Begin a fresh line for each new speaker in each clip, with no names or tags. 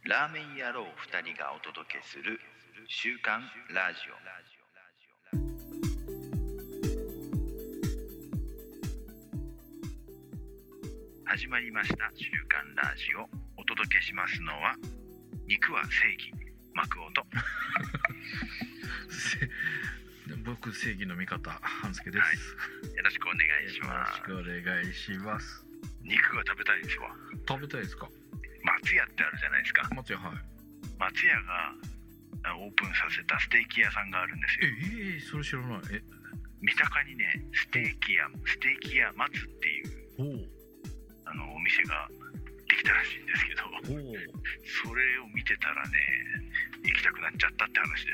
ラーメン野郎2人がお届けする週刊ラジオ。始まりました週刊ラジオ。お届けしますのは肉は正義マクオと
僕正義の味方半助です、
はい、よろしくお願いします。
よろしくお願いします。
肉が食べたいんですよ。
食べたいですか？
松屋ってあるじゃないですか。
松屋、はい。
松屋がオープンさせたステーキ屋さんがあるんですよ。
それ知らない。
三鷹にね、ステーキ屋松っていうお店ができたらしいんですけど、それを見てたらね、行きたくなっちゃったって話です。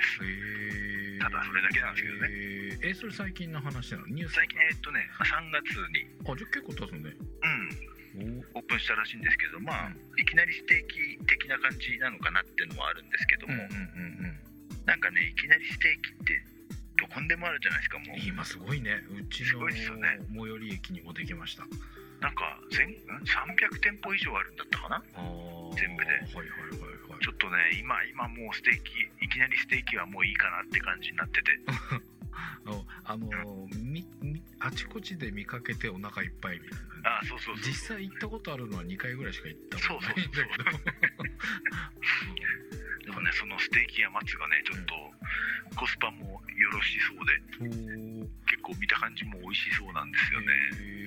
ただそれだけなんですけどね。
それ最近の話なの？ニュース？
最近3月に。
じゃあ結構経つね。
オープンしたらしいんですけど、いきなりステーキ的な感じなのかなっていうのもあるんですけども、なんかね、いきなりステーキってどこにでもあるじゃないですか。もう
今すごいね。うちの最寄り駅にもできました。
なんか300店舗以上あるんだったかな、全部で。ちょっとね、今もうステーキ、いきなりステーキはもういいかなって感じになってて
あちこちで見かけてお腹いっぱいみたいな。そう実際行ったことあるのは2回ぐらいしか行ったことないんだけど
でもね、そのステーキや松がね、ちょっとコスパもよろしそうで、結構見た感じも美味しそうなんですよね。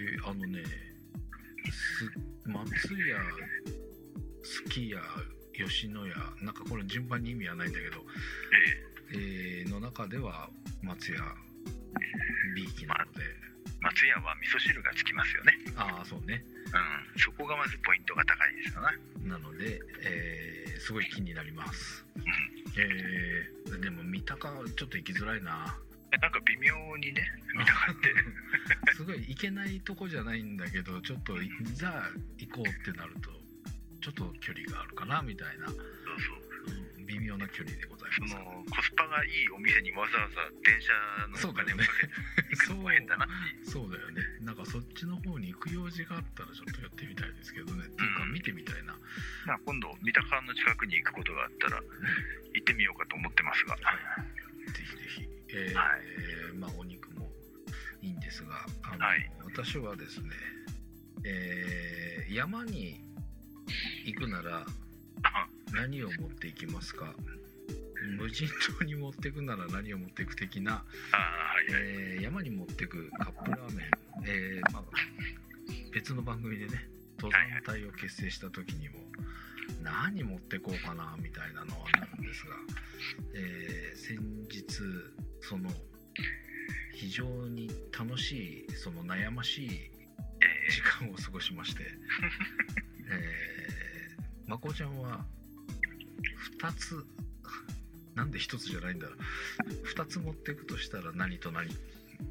松屋、すき家、吉野家、なんかこれ順番に意味はないんだけど、の中では松屋 B 期なので、
松屋は味噌汁がつきますよね。
そうね。
そこがまずポイントが高いですよね。
なので、すごい気になります。でも三鷹ちょっと行きづらいな。
なんか微妙にね、三鷹って
すごい行けないとこじゃないんだけど、ちょっとじゃあ行こうってなるとちょっと距離があるかなみたいな。微妙な距離でございます。
コスパがいいお店にわざわざ電車のお金をかけて行くのも変だなっていう。
そうだよね。なんかそっちの方に行く用事があったらちょっとやってみたいですけどね。っていうか見てみたいな。
今度三鷹の近くに行くことがあったら行ってみようかと思ってますが、
ぜひぜひ。お肉もいいんですが、私はですね、山に行くなら何を持っていきますか？無人島に持っていくなら何を持っていく的な、山に持っていくカップラーメン、別の番組でね、登山隊を結成した時にも何持ってこうかなみたいなのはあるんですが、先日その非常に楽しい、その悩ましい時間を過ごしましてまこちゃんは2つ、なんで1つじゃないんだろう、2つ持っていくとしたら何と何？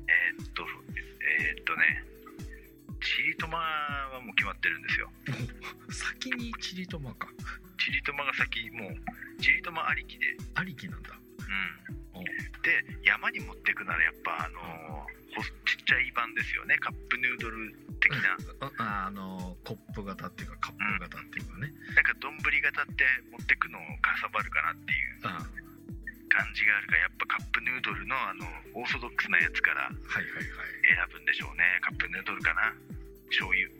チリトマはもう決まってるんですよ。
先にチリトマか。
チリトマが先、もうチリトマありきで。
ありきなんだ。
で、山に持ってくならやっぱちっちゃい版ですよね。カップヌードル的な
コップ型っていうかカップ型っていうかね、
なんか丼型って持ってくのかさばるかなっていう感じがあるから、やっぱカップヌードルのオーソドックスなやつから選ぶんでしょうね。カップヌードルかな。醤油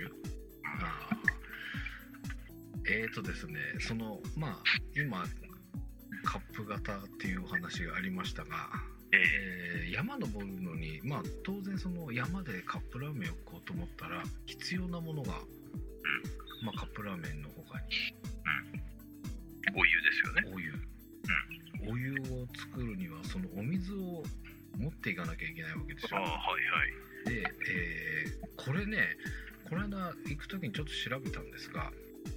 ですね、今カップ型っていうお話がありましたが、山登るのに、当然その山でカップラーメンを買おうと思ったら必要なものが、カップラーメンの他に、
お湯ですよね。
お湯を作るにはそのお水を持っていかなきゃいけないわけでしょ。で、これね、この間行く時にちょっと調べたんですが、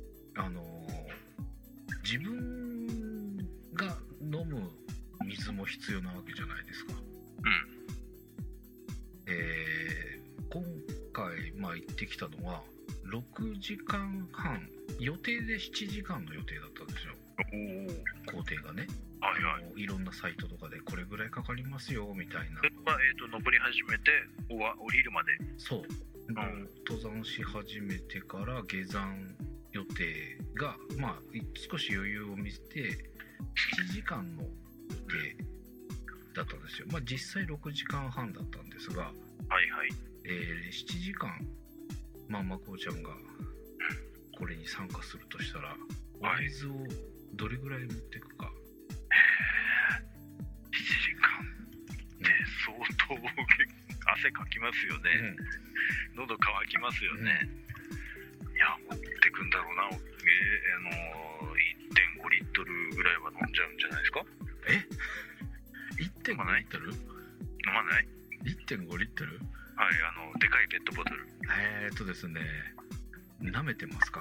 自分が飲む水も必要なわけじゃないですか。今回行ってきたのは6時間半、予定で7時間の予定だったんですよ。工程がね、いろんなサイトとかでこれぐらいかかりますよみたいな。
登り始めて降りるまで。
そう、登山し始めてから下山、 予定が、まあ少し余裕を見せて7時間の予定だったんですよ。まあ実際6時間半だったんですが、
はいはい。
7時間、まこうちゃんがこれに参加するとしたら、お水をどれぐらい持っていくか。
7時間って相当汗かきますよね、喉乾きますよね、いや持ってくんだろうな、1.5リットルぐらいは飲んじゃうんじゃないですか。
1.5リットル？
飲まない？
1.5 リットル？
はい、でかいペットボトル。
ですね、舐めてますか？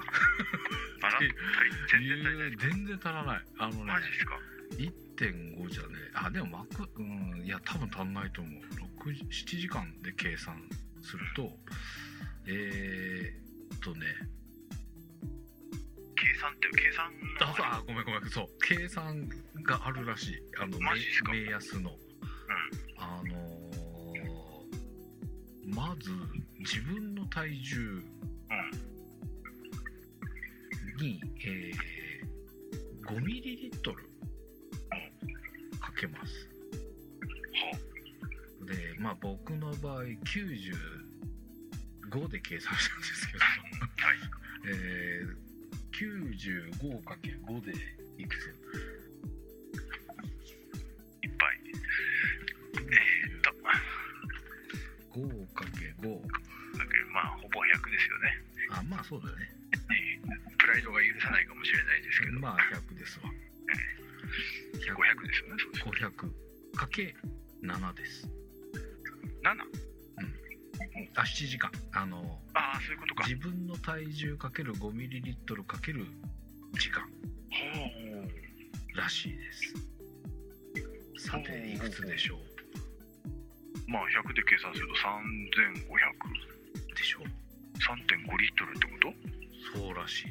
全然足らない。
マジですか
？1.5 じゃねえ。でもいや多分足んないと思う。7時間で計算するとごめんそう、計算があるらしい。
マジですか？
目安の、まず自分の体重に、5ミリリットルかけます。で、僕の場合95で計算したんですけど、95×5 でいくつ？
いっぱい。
5×5
ほぼ100ですよね。
そうだよね。
プライドが許さないかもしれないですけど、
100ですわ。
500ですよね。そうです。
500×7 です。
7？
7時間。
そういうことか。
自分の体重かける5ミリリットルかける時間らしいです。さていくつでしょう
？100で計算すると3500
でしょう。
3.5 リットルってこと？
そうらしい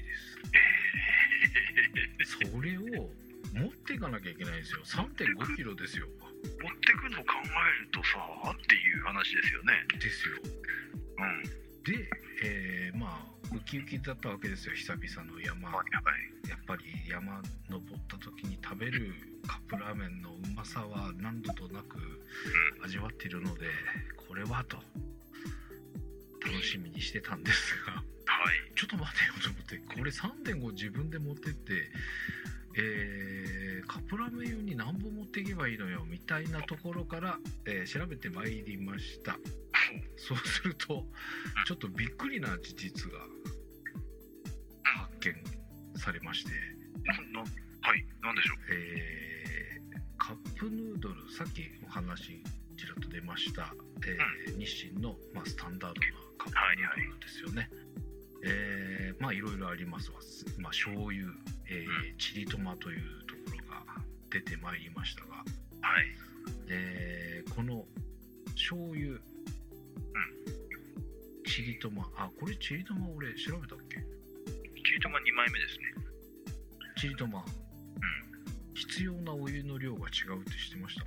です。それを持っていかなきゃいけないんですよ。3.5 キロですよ。
持ってくのを考えるとさっていう話ですよね。
ですよ。で、ウキウキだったわけですよ。久々の山、やっぱり山登った時に食べるカップラーメンのうまさは何度となく味わっているので、これはと楽しみにしてたんですが、ちょっと待てよと思って、これ 3.5 自分で持ってって、カップラーメン用に何本持っていけばいいのよみたいなところから、調べてまいりました。そうするとちょっとびっくりな事実が発見されまして、
何でしょう。
カップヌードル、さっきお話ちらっと出ました、日清の、スタンダードなカップヌードルですよね。いろいろありますわ。醤油、チリトマというところが出てまいりましたが、この醤油、チリトマ、これチリトマ俺調べたっけ？
チリトマ2枚目ですね。
チリトマ、必要なお湯の量が違うって知ってました？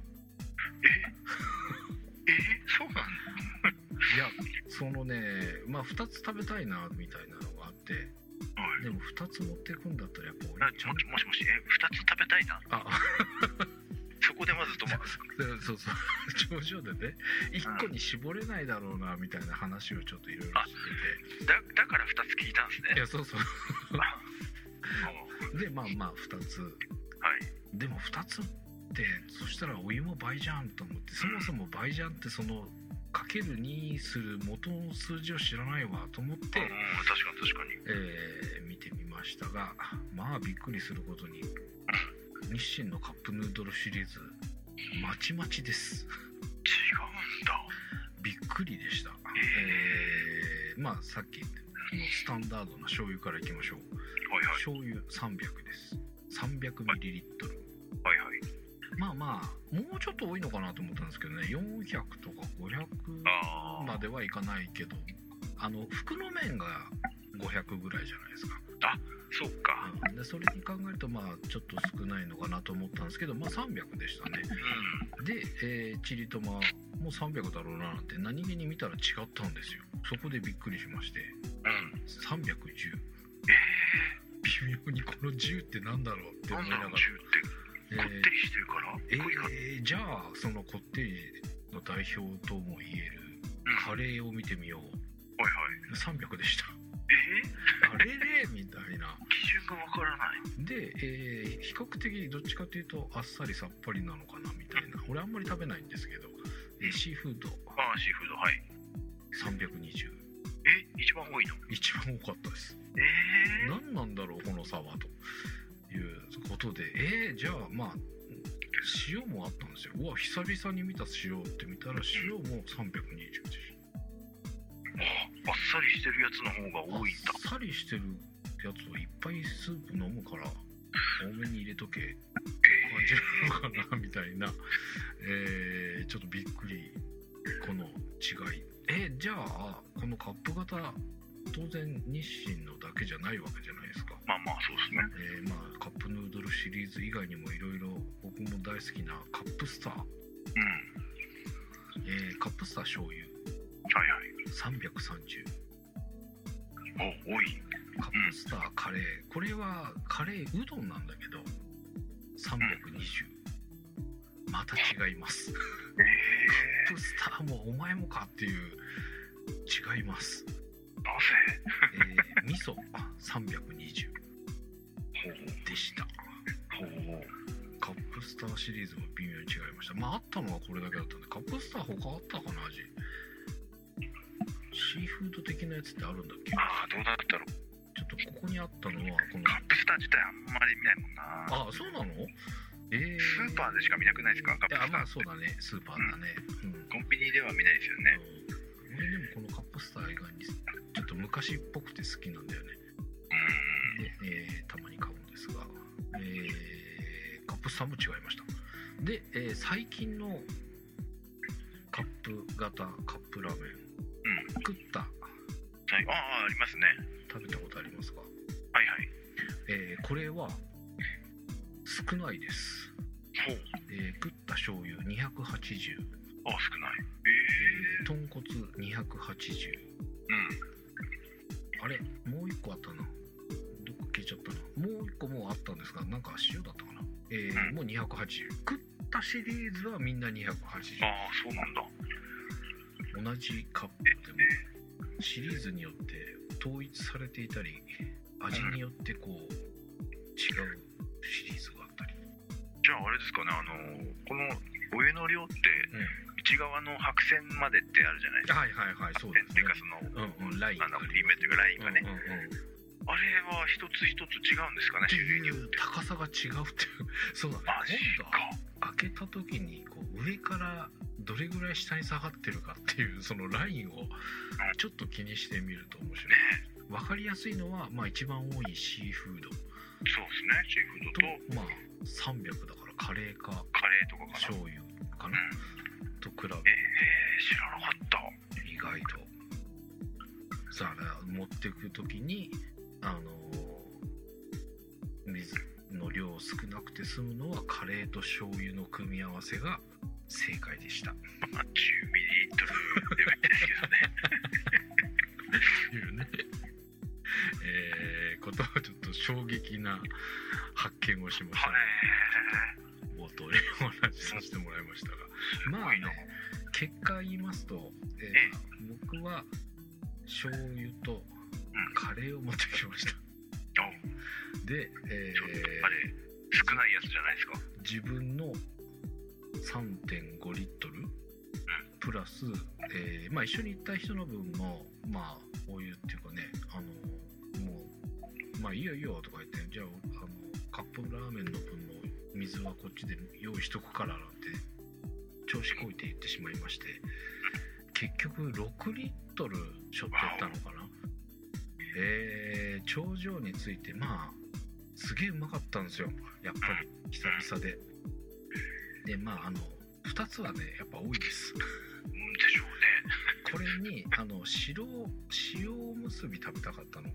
そうなの？
いや、2つ食べたいなみたいなのがあって、でも2つ持ってくんだったらやっぱ俺
もし2つ食べたいな。そこでまず止まる。
そう頂上でね、1個に絞れないだろうなみたいな話をちょっといろいろしてて、
だから2つ聞いたんですね。
いや、そうで2つ、でも2つってそしたらお湯も倍じゃんと思って、そもそも倍じゃんってそのかける2する元の数字を知らないわと思って、
確かに、
見てみましたが、びっくりすることに日清のカップヌードルシリーズまちまちです。
違うんだ。
びっくりでした。さっきのスタンダードな醤油からいきましょう。醤油300です。300ミリリットル。もうちょっと多いのかなと思ったんですけどね、400とか500まではいかないけど、袋麺が500ぐらいじゃないですか。
そうか。
でそれに考えるとちょっと少ないのかなと思ったんですけど、300でしたね。で、チリトマも300だろうななんて何気に見たら違ったんですよ。そこでびっくりしまして、310。 微妙にこの10ってなんだろうって思いながら、
10ってこってりしてるから
じゃあそのこってりの代表とも言えるカレーを見てみよう。
はいはい。
300でした。あれれみたいな。
基準がわからない。
で、比較的どっちかというとあっさりさっぱりなのかなみたいな。俺あんまり食べないんですけど、シーフード。
シーフード、はい。
320。
一番多いの？
一番多かったです。何なんだろうこの差はということで、じゃあまあ塩もあったんですよ。うわ、久々に見た塩って見たら塩も320でした。
あっさりしてるやつの方が多いんだ。
あっさりしてるやつをいっぱいスープ飲むから多めに入れとけ感じるのかなみたいな、ちょっとびっくりこの違い。じゃあこのカップ型当然日清のだけじゃないわけじゃないですか。
まあそうです
ね。カップヌードルシリーズ以外にもいろいろ僕も大好きなカップスター、カップスター醤油、330。
多い。
カップスターカレー、これはカレーうどんなんだけど320、また違います。カップスターもお前もかっていう違います。
なぜ？
味噌320でした。カップスターシリーズも微妙に違いました。あったのはこれだけだったんで、カップスター他あったかな味。シーフード的なやつってあるんだっけ？
どうだったろう。
ちょっとここにあったのはこの
カップスター自体あんまり見ないもんな。
そうなの？
スーパーでしか見なくないですか？カップスター。
そうだね、スーパーだね。
コンビニでは見ないですよね。
俺でもこのカップスター以外にちょっと昔っぽくて好きなんだよね。で、たまに買うんですが、カップスターも違いました。で、最近のカップ型カップラーメン、食った。
ありますね。
食べたことありますか？
はいはい。
これは少ないです。食った醤油280。
少ない。
豚骨280。あれもう一個あったな。どっか消えちゃったな。もう一個もうあったんですが、なんか塩だったかな。もう280。食ったシリーズはみんな280。
そうなんだ。
同じカップでもシリーズによって統一されていたり、味によってこう違うシリーズがあったり。
じゃああれですかね、このお湯の量って内側の白線までってあるじゃないですか。
はい、そうですね。
っていうかその
ラインが
リメっていうかラインがね。あれは一つ一つ違うんですかね、種類によって。
高さが違うっていう。そうだね。開けた時にこう上からどれぐらい下に下がってるかっていうそのラインをちょっと気にしてみると面白い。分かりやすいのは一番多いシーフード。
そうですね、シーフードと
300だからカレーとかかな、醤油かな、と比べ。知らなか
った。
意外と。さあ持ってく時に水の量少なくて済むのはカレーと醤油の組み合わせが正解でした。10
ミリリットルレベルですけどね。
ことはちょっと衝撃な発見をしましたね。冒頭にお話しさせてもらいましたが、結果言いますと、僕は醤油とカレーを持ってきました。で、
少ないやつじゃないですか。
自分の 3.5 リットルプラス、一緒に行った人の分もお湯っていうかね、もういいよとか言って、じゃあカップラーメンの分の水はこっちで用意しとくからなんて調子こいて言ってしまいまして、結局6リットルしょってったのかな。頂上についてすげえうまかったんですよ、やっぱり久々で。で2つはねやっぱ多いです。
でしょうね。
これに塩むすび食べたかったの。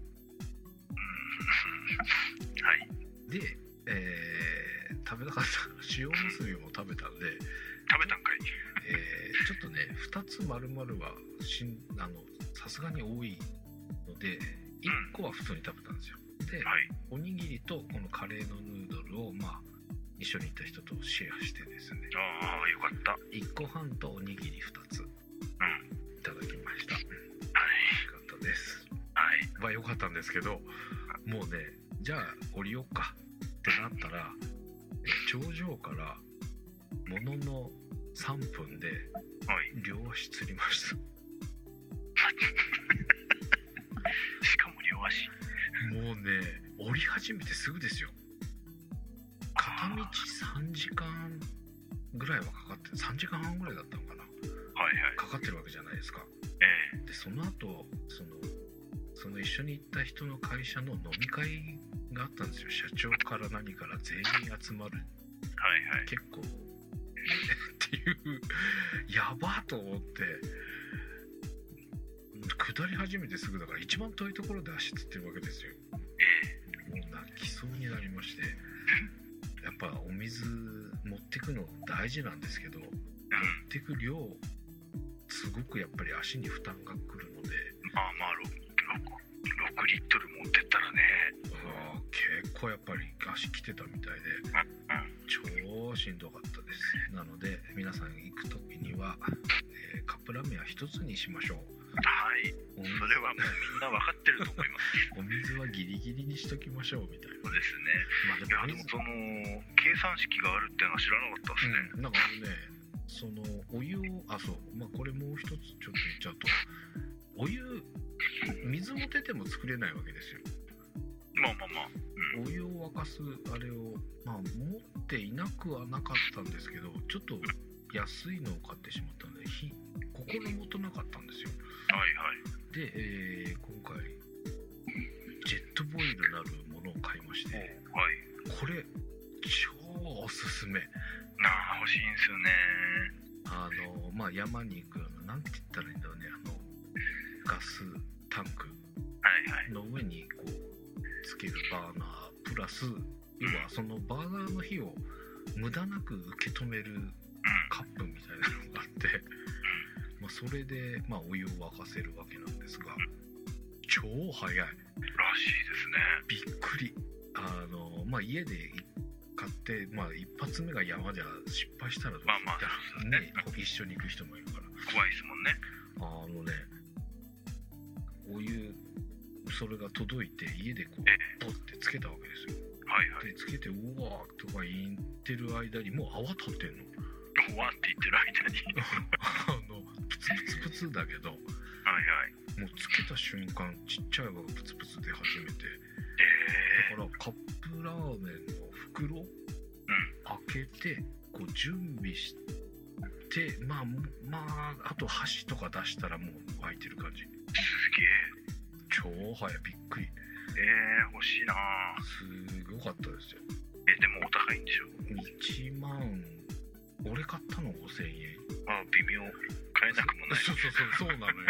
で、食べたかった塩むすびも食べたんで。
食べたんかい。
ちょっとね2つ丸々はさすがに多いので1個は普通に食べたんですよ。でで、
はい、
おにぎりとこのカレーのヌードルを一緒に行った人とシェアしてですね、
ああよかった。
1個半とおにぎり2ついただきました。
はい、
よかったです。
はい、
よかったんですけど、もうね、じゃあ降りようかってなったら、頂上からものの3分で両足つりました。
しかも両足。
もうね、降り始めてすぐですよ。片道3時間ぐらいはかかってる、3時間半ぐらいだったのかな、
はいはい、
かかってるわけじゃないですか。でその後その一緒に行った人の会社の飲み会があったんですよ。社長から何から全員集まる、
はいはい、
結構っていうやばと思って、下り始めてすぐだから一番遠いところで足つってるわけですよ。もう泣きそうになりまして、やっぱお水持ってくの大事なんですけど、持ってく量すごくやっぱり足に負担がくるので、
6リットル持ってったらね、
結構やっぱり足きてたみたいで、超しんどかったです。なので皆さん行く時には、カップラーメンは一つにしましょう。
はい、それはもうみんな分かってると思います。
お水はギリギリにしときましょうみたいな。
そうですね。でもその計算式があるっていうのは知らなかったですね。
なんかそのお湯をこれもう一つちょっと言っちゃうと、お湯水も出ても作れないわけですよ。お湯を沸かすあれを持っていなくはなかったんですけど、ちょっと安いのを買ってしまったので心もとなかったんですよ。
はいはい。
で、今回ジェットボイルなるものを買いまして、はい、これ超おすすめ。
欲しいんですよね。
山に行くような、なんて言ったらいいんだろうね、ガスタンクの上にこうつけるバーナープラス、要はそのバーナーの火を無駄なく受け止めるカップみたいなのがあって、それでお湯を沸かせるわけなんですが、超早いらしい
ですね。
びっくり。家で買って、一発目が山じゃ失敗したらどうするね、一緒に行く人もいるから
怖いですもんね。
お湯それが届いて家でこうポッてつけたわけですよ。でつけてうわーとか言ってる間にもう泡立ってんの。
うわって言ってる間に
プツプツプツだけど、もうつけた瞬間ちっちゃい泡がプツプツ出始めて、だからカップラーメンの袋開けてこう準備して、あと箸とか出したらもう沸いてる感じ。すげえ超早い、びっくり。
欲しいな。
すごかったですよ。
でもお高いんでしょ。
1万、俺買ったの5000円。
微妙、買えなくもない。
そうなのよ。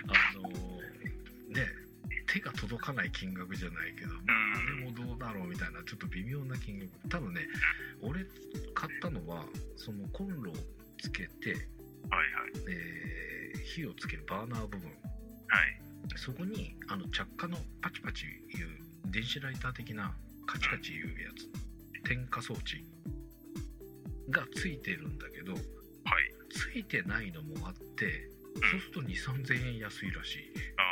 手が届かない金額じゃないけど、でもどうだろうみたいな、ちょっと微妙な金額。多分ね、俺買ったのはそのコンロをつけて、火をつけるバーナー部分、そこに着火のパチパチいう電子ライター的なカチカチいうやつ、点火装置がついてるんだけど、ついてないのもあって、そうすると 2,3000 円安いらしい。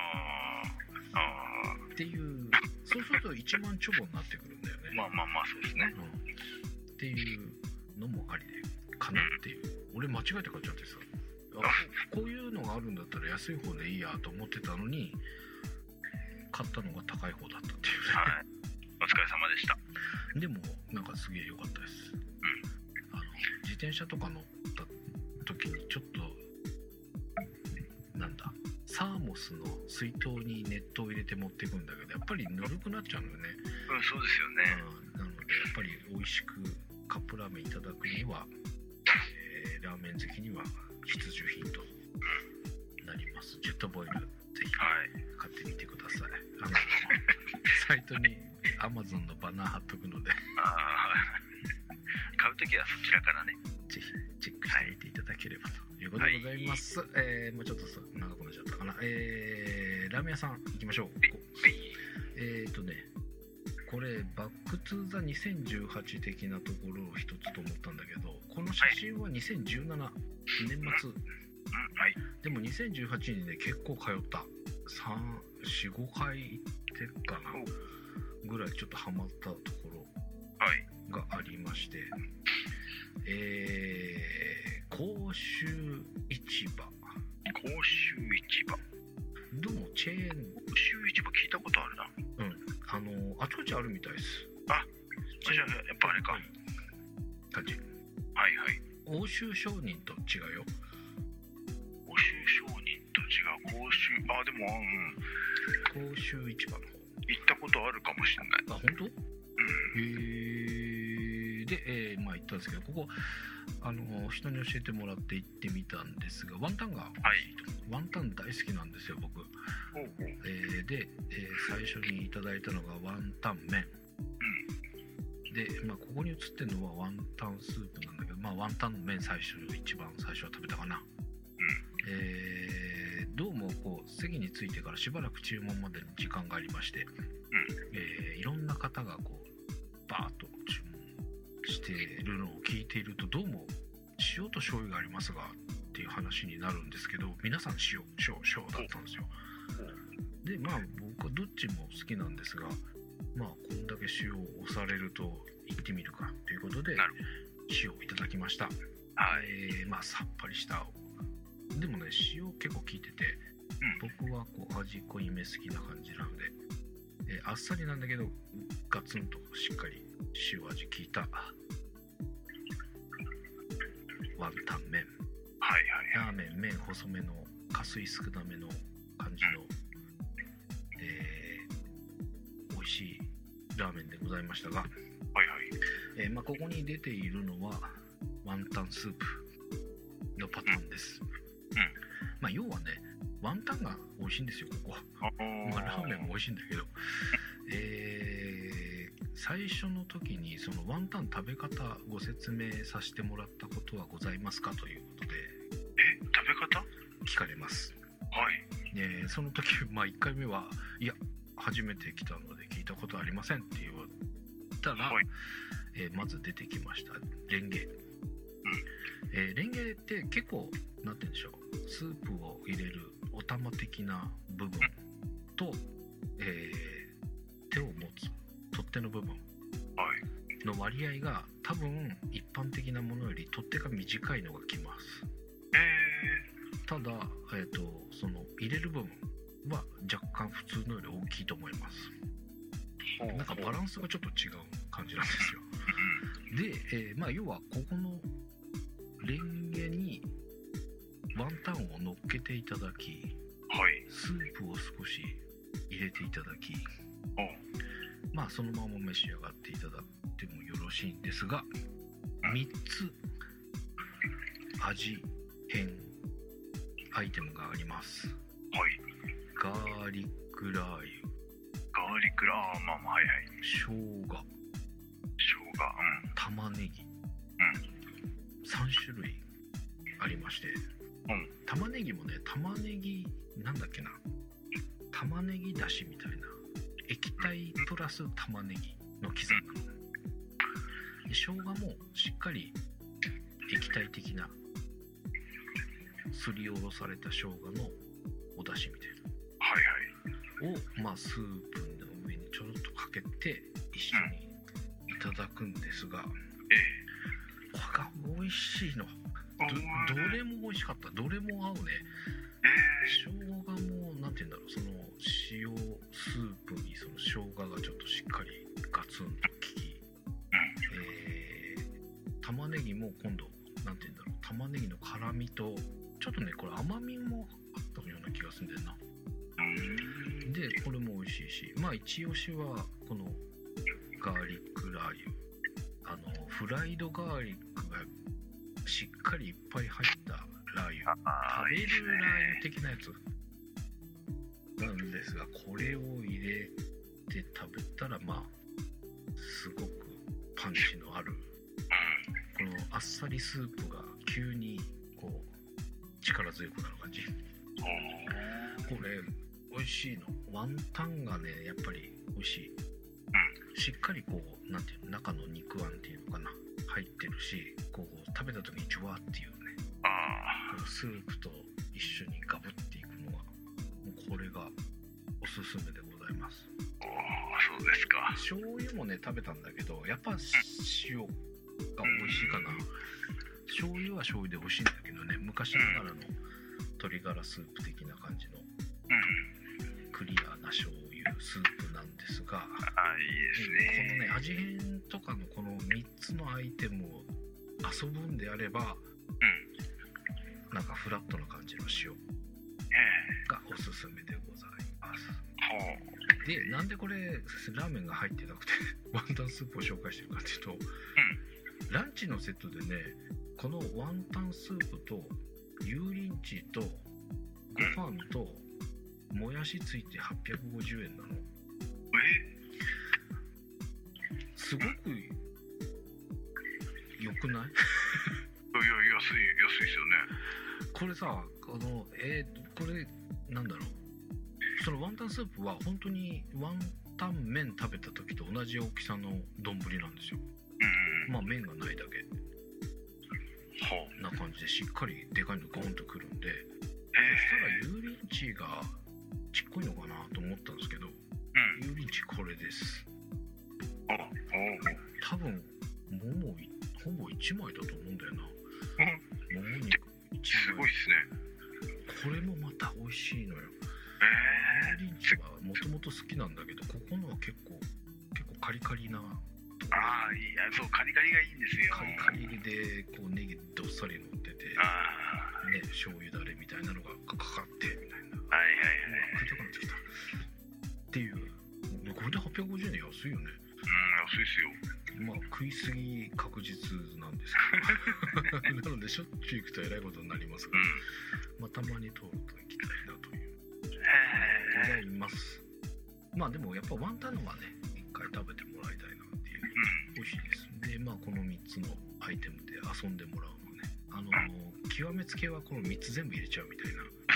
っていう、そうすると1万ちょぼになってくるんだよね。
そうですね。
っていうのもありでかなっていう。俺間違えて買っちゃってさ、こういうのがあるんだったら安い方でいいやと思ってたのに、買ったのが高い方だったっていうね。
お疲れ様でした。
でもなんかすげえ良かったです。自転車とか乗った時にちょっとサーモスの水筒に熱湯を入れて持っていくんだけど、やっぱりぬるくなっちゃうのよね。
そうですよね。
なのでやっぱり美味しくカップラーメンいただくには、ラーメン好きには必需品となります。ジェットボイルぜひ買ってみてください。サイトに Amazon のバナー貼っとくので
買うときはそちらからね、
ぜひチェックしてみていただければということでございます。もうちょっと長くなっちゃったかな。ラーメン屋さん行きましょう。 これバックトゥーザ2018的なところを一つと思ったんだけど、この写真は2017、年末、
はい、
でも2018にね結構通った、3、4、5回行ってるかなぐらいちょっとハマったところがありまして、甲州市場、どうもチェーン、
甲州市場聞いたことあるな。
あちこちあるみたいです。
じゃあやっぱあれか
感じ。
はいはい。
欧州商人と違うよ。
欧州商人と違う。甲州、でも
甲州市場の方
行ったことあるかもしれない。
本当？で、行ったんですけど、ここ人に教えてもらって行ってみたんですが、ワンタンが美味しいと、ワンタン大好きなんですよ僕。で、最初にいただいたのがワンタン麺、で、ここに写ってるのはワンタンスープなんだけど、ワンタンの麺一番最初は食べたかな。どうもこう席に着いてからしばらく注文までに時間がありまして、いろんな方がこうバーッと注文しているのを聞いていると、どうも塩と醤油がありますがっていう話になるんですけど、皆さん塩だったんですよ。で僕はどっちも好きなんですが、こんだけ塩を押されると行ってみるかということで塩をいただきました。さっぱりした、でもね塩結構効いてて、僕はこう味濃いめ好きな感じなので、あっさりなんだけどガツンとしっかり塩味効いたワンタン麺、ラーメン麺細めの加水少なめの感じの、美味しいラーメンでございましたが、ここに出ているのはワンタンスープのパターンです。要はねワンタンが美味しいんですよここ。ラーメンも美味しいんだけど、最初の時にそのワンタン食べ方ご説明させてもらったことはございますかということで、
食べ方
聞かれます。その時1回目はいや初めて来たので聞いたことありませんって言ったら、まず出てきましたレンゲ。レンゲって結構なんて言うんでしょう、スープを入れるお玉的な部分と、手を持つ取っ手の部分の割合が多分一般的なものより取っ手が短いのがきます。ただ、その入れる部分は若干普通のより大きいと思います。なんかバランスがちょっと違う感じなんですよ。で、要はここのレンゲにワンタンを乗っけていただき、スープを少し入れていただき、そのまま召し上がっていただいてもよろしいんですが、3つ味変アイテムがあります。ガーリックラー油、生姜、玉ねぎ、3種類ありまして、玉ねぎもね玉ねぎなんだっけな、玉ねぎだしみたいな液体プラス玉ねぎの刻んだので、生姜もしっかり液体的なすりおろされた生姜のお出汁みたいなを、スープの上にちょろっとかけて一緒にいただくんですが、これが美味しいの。どれも美味しかった。どれも合うね。生姜もなんて言うんだろう、その塩スープにその生姜がちょっとしっかりガツンと効き、玉ねぎも今度なんて言うんだろう、玉ねぎの辛みとちょっとねこれ甘みもあったような気がするんだよな。でこれも美味しいし、一押しはこのガーリックラー油、フライドガーリックがしっかりいっぱい入ったラー油、食べるラー油的なやつなんですが、これを入れて食べたらすごくパンチのある、このあっさりスープが急にこう力強くなる感じ。これ美味しいの。ワンタンがねやっぱり美味しい。 しっかりこうなんていう中の肉あんっていうのかな入ってるし、こう食べた時にジュワーっていうね、スープと一緒にガブっていくのはもうこれがおすすめでございます。
そうですか。
醤油もね食べたんだけど、やっぱ塩が美味しいかな。醤油は醤油で美味しいんだけどね、昔ながらの鶏ガラスープ的な感じのクリアな醤油スープなんですが、
いいですね。
このね味変とかのこの3つのアイテムを遊ぶんであれば、なんかフラットな感じの塩がおすすめでございます。で、なんでこれラーメンが入ってなくてワンタンスープを紹介してるかっていうと、ランチのセットでね、このワンタンスープと油淋鶏とご飯ともやしついて850円なの。すごく良くない？いや、
安いですよね。
これさ、これなんだろう、そのワンタンスープは本当にワンタン麺食べた時と同じ大きさの丼なんですよ。まあ麺がないだけな感じで、しっかりでかいのゴンとくるんで、そしたら油淋鶏がちっこいのかなと思ったんですけど、油淋鶏これです。多分ももほぼ1枚だと思うんだよな。もも肉1枚。
すごいっすね。
これもまた美味しいのよ。油淋鶏はもともと好きなんだけど、ここのは結構カリカリな。
そう、カリカリがいいんですよ。
カリカリでこうネギどっさり乗ってて、ね、醤油だれみたいなのがかかってみたいな。食いたくなってきたっていう。これで850円安いよね。
安いですよ。
まあ食いすぎ確実なんですけどなのでしょっちゅう行くとえらいことになりますが、まあ、たまに通ると行きたいなというございます。まあでもやっぱワンタンのはね、一回食べてもらいたいなっていう、美味しいです。で、まあこの3つのアイテムで遊んでもらうのね、極めつけはこの3つ全部入れちゃうみたい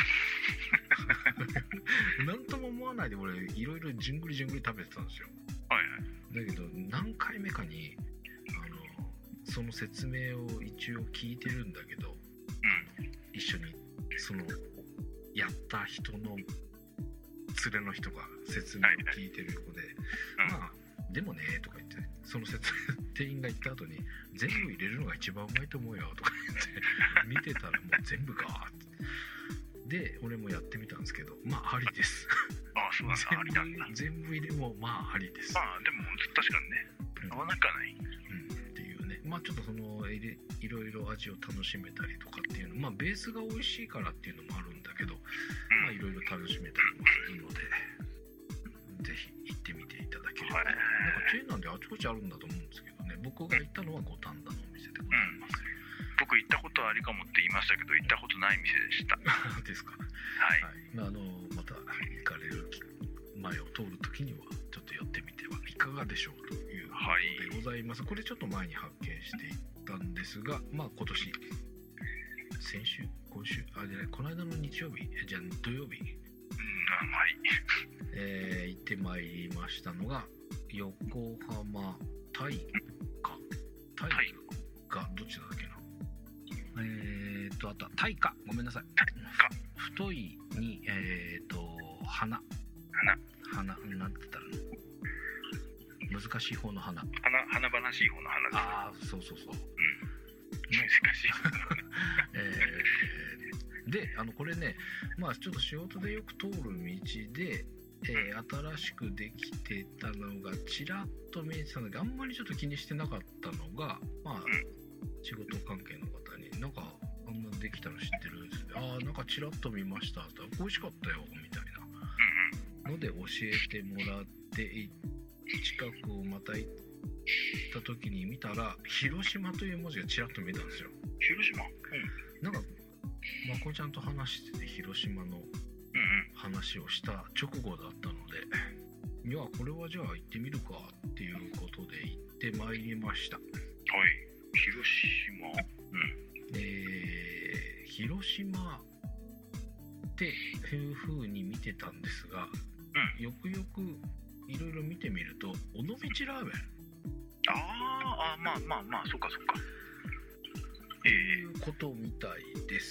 ななんとも思わないで俺いろいろじゅんぐり食べてたんですよ。だけど何回目かにその説明を一応聞いてるんだけど、一緒にそのやった人の連れの人が説明を聞いてる横で、まあでもねとか言って、その説明店員が言った後に全部入れるのが一番うまいと思うよとか言って見てたらもう全部かってで、俺もやってみたんですけど、まあありです。
そうなんだ、ありなんだ。
全部入れもまあありです。
でも確かにね、合わなくはない。
っていうね、まあちょっとそのいろいろ味を楽しめたりとかっていうの、まあベースが美味しいからっていうのもあるんだけど、まあいろいろ楽しめたりもするので、ぜひ行ってみていただければ。なんかチェーンなんであちこちあるんだと思うんですけどね、僕が行ったのは五反田のお店でございます。
僕行ったことありかもって言いましたけど、行ったことない店でした。
ですか。
ま
た行かれる前を通るときにはちょっと寄ってみてはいかがでしょうということでございます。これちょっと前に発見していったんですが、まあ今年今週この間の日曜日じゃあ土曜日、行ってまいりましたのが横浜大がどっちだっけな、あと大化、ごめんなさい、太いに花なんて言ったら難しい方の花
々しい方の花です。
そう、
難しい
で、これね、まあちょっと仕事でよく通る道で、新しくできてたのがちらっと見えてたんだけど、あんまりちょっと気にしてなかったのが、まあ仕事関係の方になんかあんなできたの知ってるんですよ。なんかちらっと見ましたって言ったら美味しかったよみたいなので教えてもらって、近くをまた行った時に見たら広島という文字がちらっと見えたんですよ。
広島、
なんかまこちゃんと話してて広島の話をした直後だったので、いやこれはじゃあ行ってみるかっていうことで行ってまいりました。
広島、
広島っていう風に見てたんですが、よくよくいろいろ見てみると尾道ラーメン、
まあそっか
ということみたいです。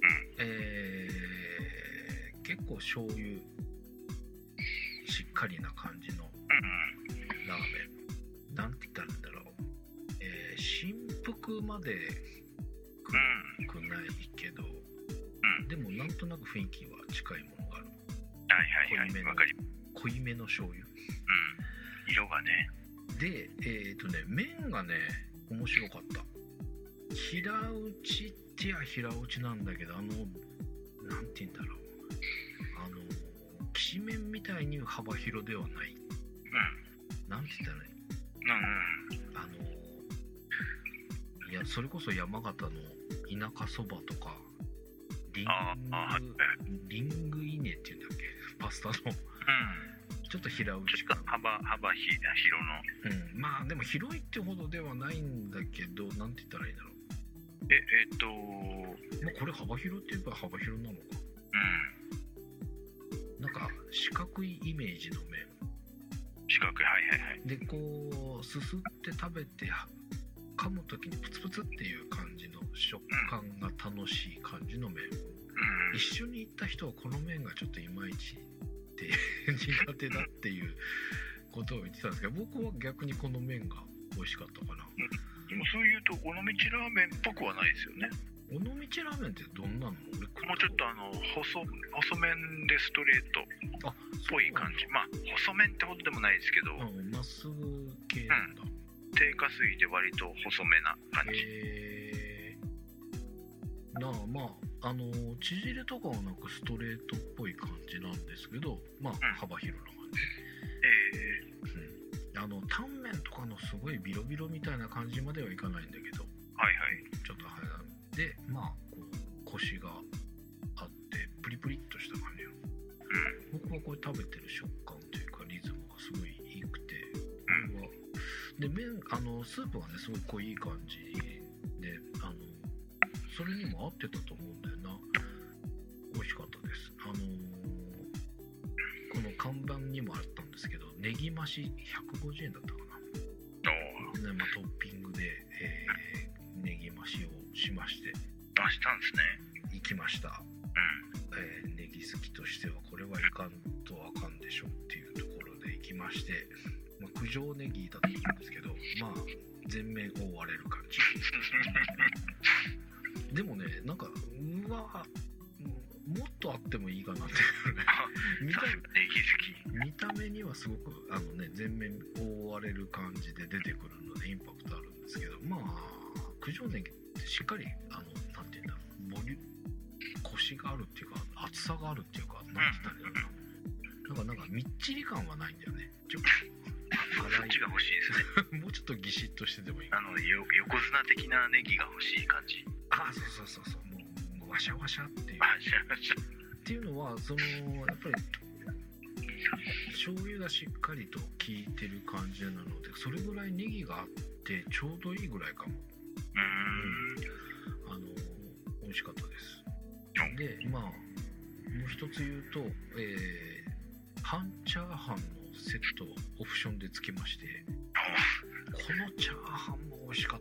結構醤油しっかりな感じのラーメン、なんて言ったらいいんだろう、新福までくないけど、でもなんとなく雰囲気は近いものがある。濃いめの醤油、
色がね。で
麺がね面白かった。平打ちってや平打ちなんだけど、なんて言うんだろう、きしめんみたいに幅広ではない、なんて言ったらいい、いやそれこそ山形の田舎そばとかリングイネっていうんだっけ、パスタの、ちょっと平打ち感、
幅広
の、まあでも広いってほどではないんだけど、なんて言ったらいいんだろう、まあこれ幅広って言えば幅広なのか、なんか四角いイメージの麺、
四角い、
でこうすすって食べて噛む時にプツプツっていう感じの食感が楽しい感じの麺、一緒に行った人はこの麺がちょっといまいちって苦手だっていうことを言ってたんですけど、僕は逆にこの麺が美味しかったかな。
でもそういうと尾道ラーメンっぽくはないですよね。
尾道ラーメンってどんなの？も
うちょっと細麺でストレートっぽい感じ。まあ細麺ってほどでもないですけど、
まっすぐ系なんだ。
低加水で割と細めな感じ。
まあ縮れとかはなくストレートっぽい感じなんですけど、まあ幅広な感じ。タンメンとかのすごいビロビロみたいな感じまではいかないんだけど、ちょっと早で、まあこうコシがあってプリプリっとした感じよ。僕はこれ食べてる食感というかリズムがすごいいいくて、で麺スープはねすごい濃い感じで、それにも合ってたと思うんだよな。美味しかったです。この看板にもあったんですけど、ネギ増し150円だったかな。まあ、トッピングで、ネギ増しをしまして。
したんですね。
行きました。ネギ好きとしてはこれはいかんとあかんでしょっていうところで行きまして、まあ、九条ネギだと思うんですけど、まあ全面覆われる感じ。でもね、なんかもっとあってもいいかなっていうね。見た目にはすごく全面覆われる感じで出てくるのでインパクトあるんですけど、まあ九条ネギってしっかりなんていうんだろう、コシがあるっていうか厚さがあるっていうか、なんて言ったらいいんだろうな、なんかみっちり感はないんだよね。ちょっと
そっちが欲しいですね。
もうちょっとギシッとしててもいい。
横綱的なネギが欲しい感じ。
そうもうワシャワシャっていう。っていうのはやっぱり醤油がしっかりと効いてる感じなので、それぐらいネギがあってちょうどいいぐらいかも。美味しかったです。で、まあもう一つ言うと、半チャーハンのセットをオプションでつけまして、このチャーハンも美味しかった。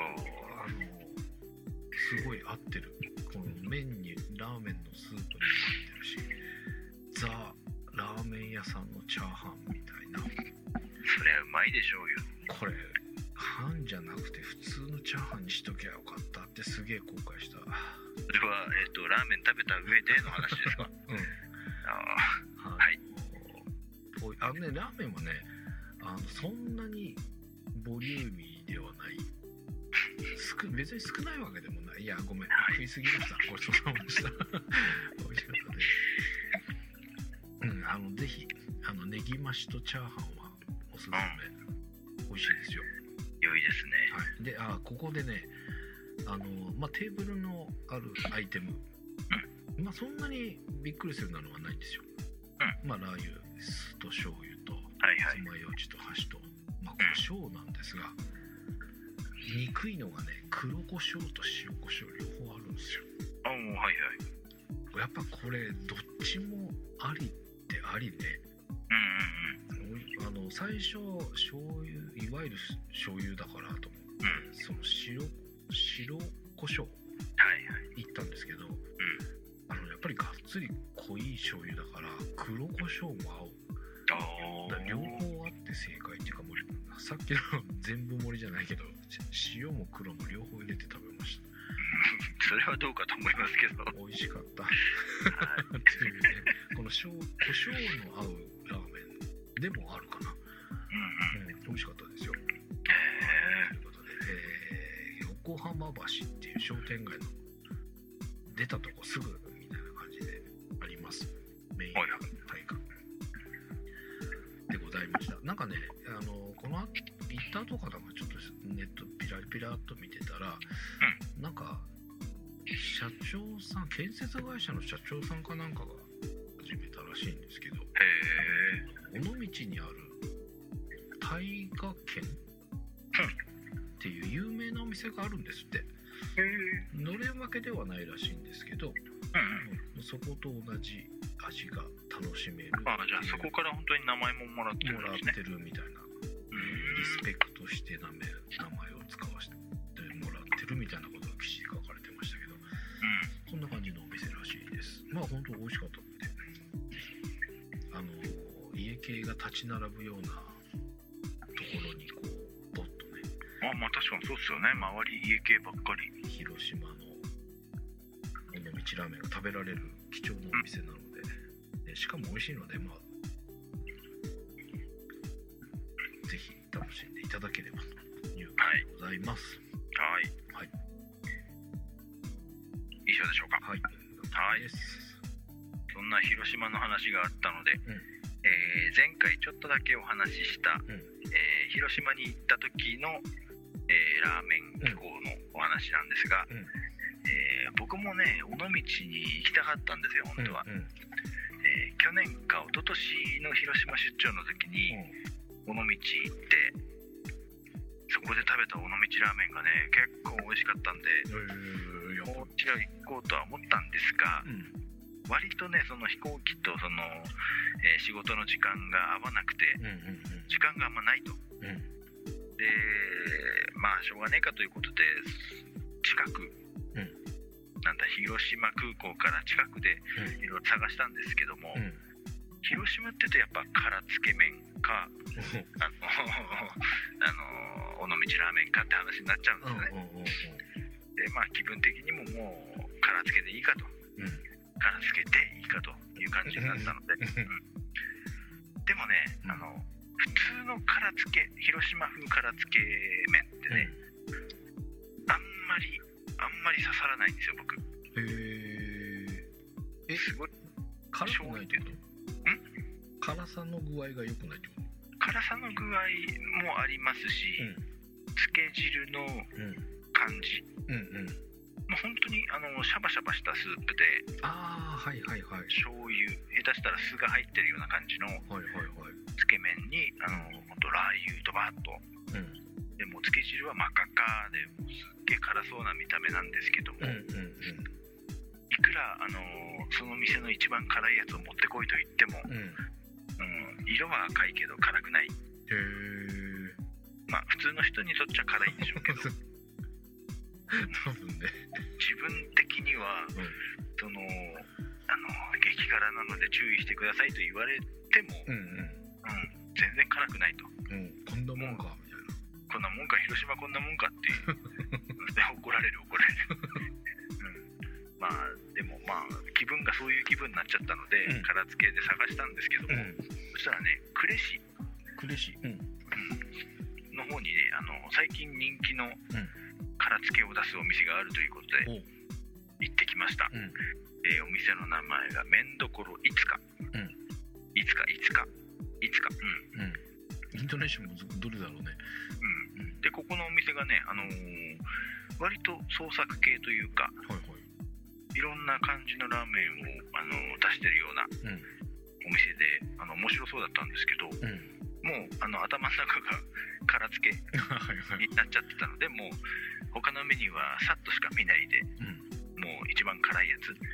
すごい合ってる。この麺にラーメンのスープにも合ってるし、ザ・ラーメン屋さんのチャーハンみたいな。
それはうまいでしょうよ。
これ半じゃなくて普通のチャーハンにしときゃよかったってすげえ後悔した。
それはラーメン食べた上での話ですか？はい。
ラーメンはね、そんなにボリューミーではない。別に少ないわけでもない。いや、ごめん、食いすぎました。ごちそうさまでした。美味しかったです。ぜひネギ増しとチャーハンはおすすめ。美味しいですよ。
良いですね。
はい。で、ここでね、テーブルのあるアイテム、まあそんなにびっくりするのはないんですよ。まあラー油と醤油と爪楊枝と箸と、まあ胡椒なんですが、憎いのがね、黒胡椒と塩胡椒両方あるんですよ。やっぱこれどっちもありってありね。美味最初醤油、いわゆる醤油だからと思って、その白胡椒いったんですけど、やっぱりがっつり濃い醤油だから黒胡椒も合う。だ両方あって正解っていうか、もうさっきの全部盛りじゃないけど塩も黒も両方入れて食べました。
それはどうかと思いますけど
美味しかったっていうね、この胡椒の合うラーメンでもあるかな。美味しかったですよ。ということで、横浜橋っていう商店街の出たとこすぐみたいな感じでありますメイン大会でございました。なんかね、この行った後からちょっとネットピラッと見てたら、なんか社長さん、建設会社の社長さんかなんかが始めたらしいんですけど、尾道にある大河軒っていう有名なお店があるんですって。のれん分けではないらしいんですけど、そこと同じ味が楽しめる。
じゃあそこから本当に名前ももらってるんですね。
もらってるみたいな、リスペクトして名前を使わせてもらってるみたいなことが記事で書かれてましたけど、そんな感じのお店らしいです。まあ本当美味しかったって。家系が立ち並ぶようなところにこうボッとね。
まあ確かにそうですよね。周り家系ばっかり。
広島の尾道ラーメンが食べられる貴重なお店なので、しかも美味しいので、まあぜひ楽しんでいただければということでございます。
はい。以上でしょうか。はい。そんな広島の話があったので、前回ちょっとだけお話しした、広島に行った時の、ラーメン機構のお話なんですが、僕もね尾道に行きたかったんですよ本当は。去年か一昨年の広島出張の時に尾道行ってそこで食べた尾道ラーメンがね結構美味しかったんで、もう一度行こうとは思ったんですが、割とねその飛行機とその、仕事の時間が合わなくて、時間があんまないと、でまあしょうがねえかということで近く、なんだ広島空港から近くでいろいろ探したんですけども、広島って言うとやっぱ辛つけ麺か尾道ラーメンかって話になっちゃうんですよね。でまあ気分的にももう辛つけでいいかと、辛つけでいいかという感じになったので、でもね普通の辛つけ広島風辛つけ麺ってね、あんまり刺さらないんですよ僕。すごい
辛くないってこと？辛さの具合が良くないってこと？
辛さの具合もありますし、つけ汁の感じ、もう本当にシャバシャバしたスープで、醤油下手したら酢が入ってるような感じのつけ麺に本当ラー油ドバッと、でもつけ汁は真っ赤っかですっげえ辛そうな見た目なんですけども、いくらその店の一番辛いやつを持ってこいと言っても、色は赤いけど辛くない。まあ普通の人にとっちゃ辛いんでしょうけど
多分ね
自分的には、その激辛なので注意してくださいと言われても、全然辛くないと、
こんなもんかみたいな、
こんなもんか広島こんなもんかっていう怒られるまあでもまあ気分がそういう気分になっちゃったので、辛つけで探したんですけども、そしたらね呉市の方にね最近人気の辛つけを出すお店があるということで行ってきました。お店の名前が麺どころいつか、いつか
イントネーションもどれだろうね。
でここのお店がね割と創作系というか、いろんな感じのラーメンを出してるようなお店で面白そうだったんですけど、もう頭の中が辛つけになっちゃってたので、もう他のメニューはさっとしか見ないで、もう一番辛いやつ、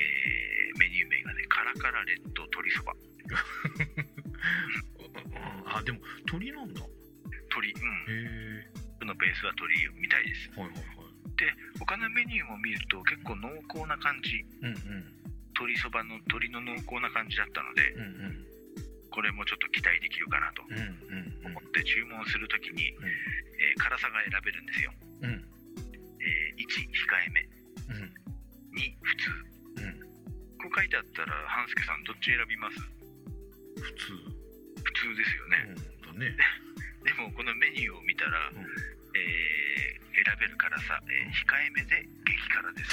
メニュー名がねカラカラレッド鶏そば
あ、でも鶏なんだ。
鶏、
へえ。
のベースは鶏みたいです。
はいはいはい。
で他のメニューも見ると結構濃厚な感じ、鶏そばの鶏の濃厚な感じだったので、これもちょっと期待できるかなと思って注文するときに、辛さが選べるんですよ。1控えめ、2普通、こう書いてあったら半助さんどっち選びます？
普通
ですよね。
だね。
でもこのメニューを見たら、選べる辛さ、控えめで激辛です。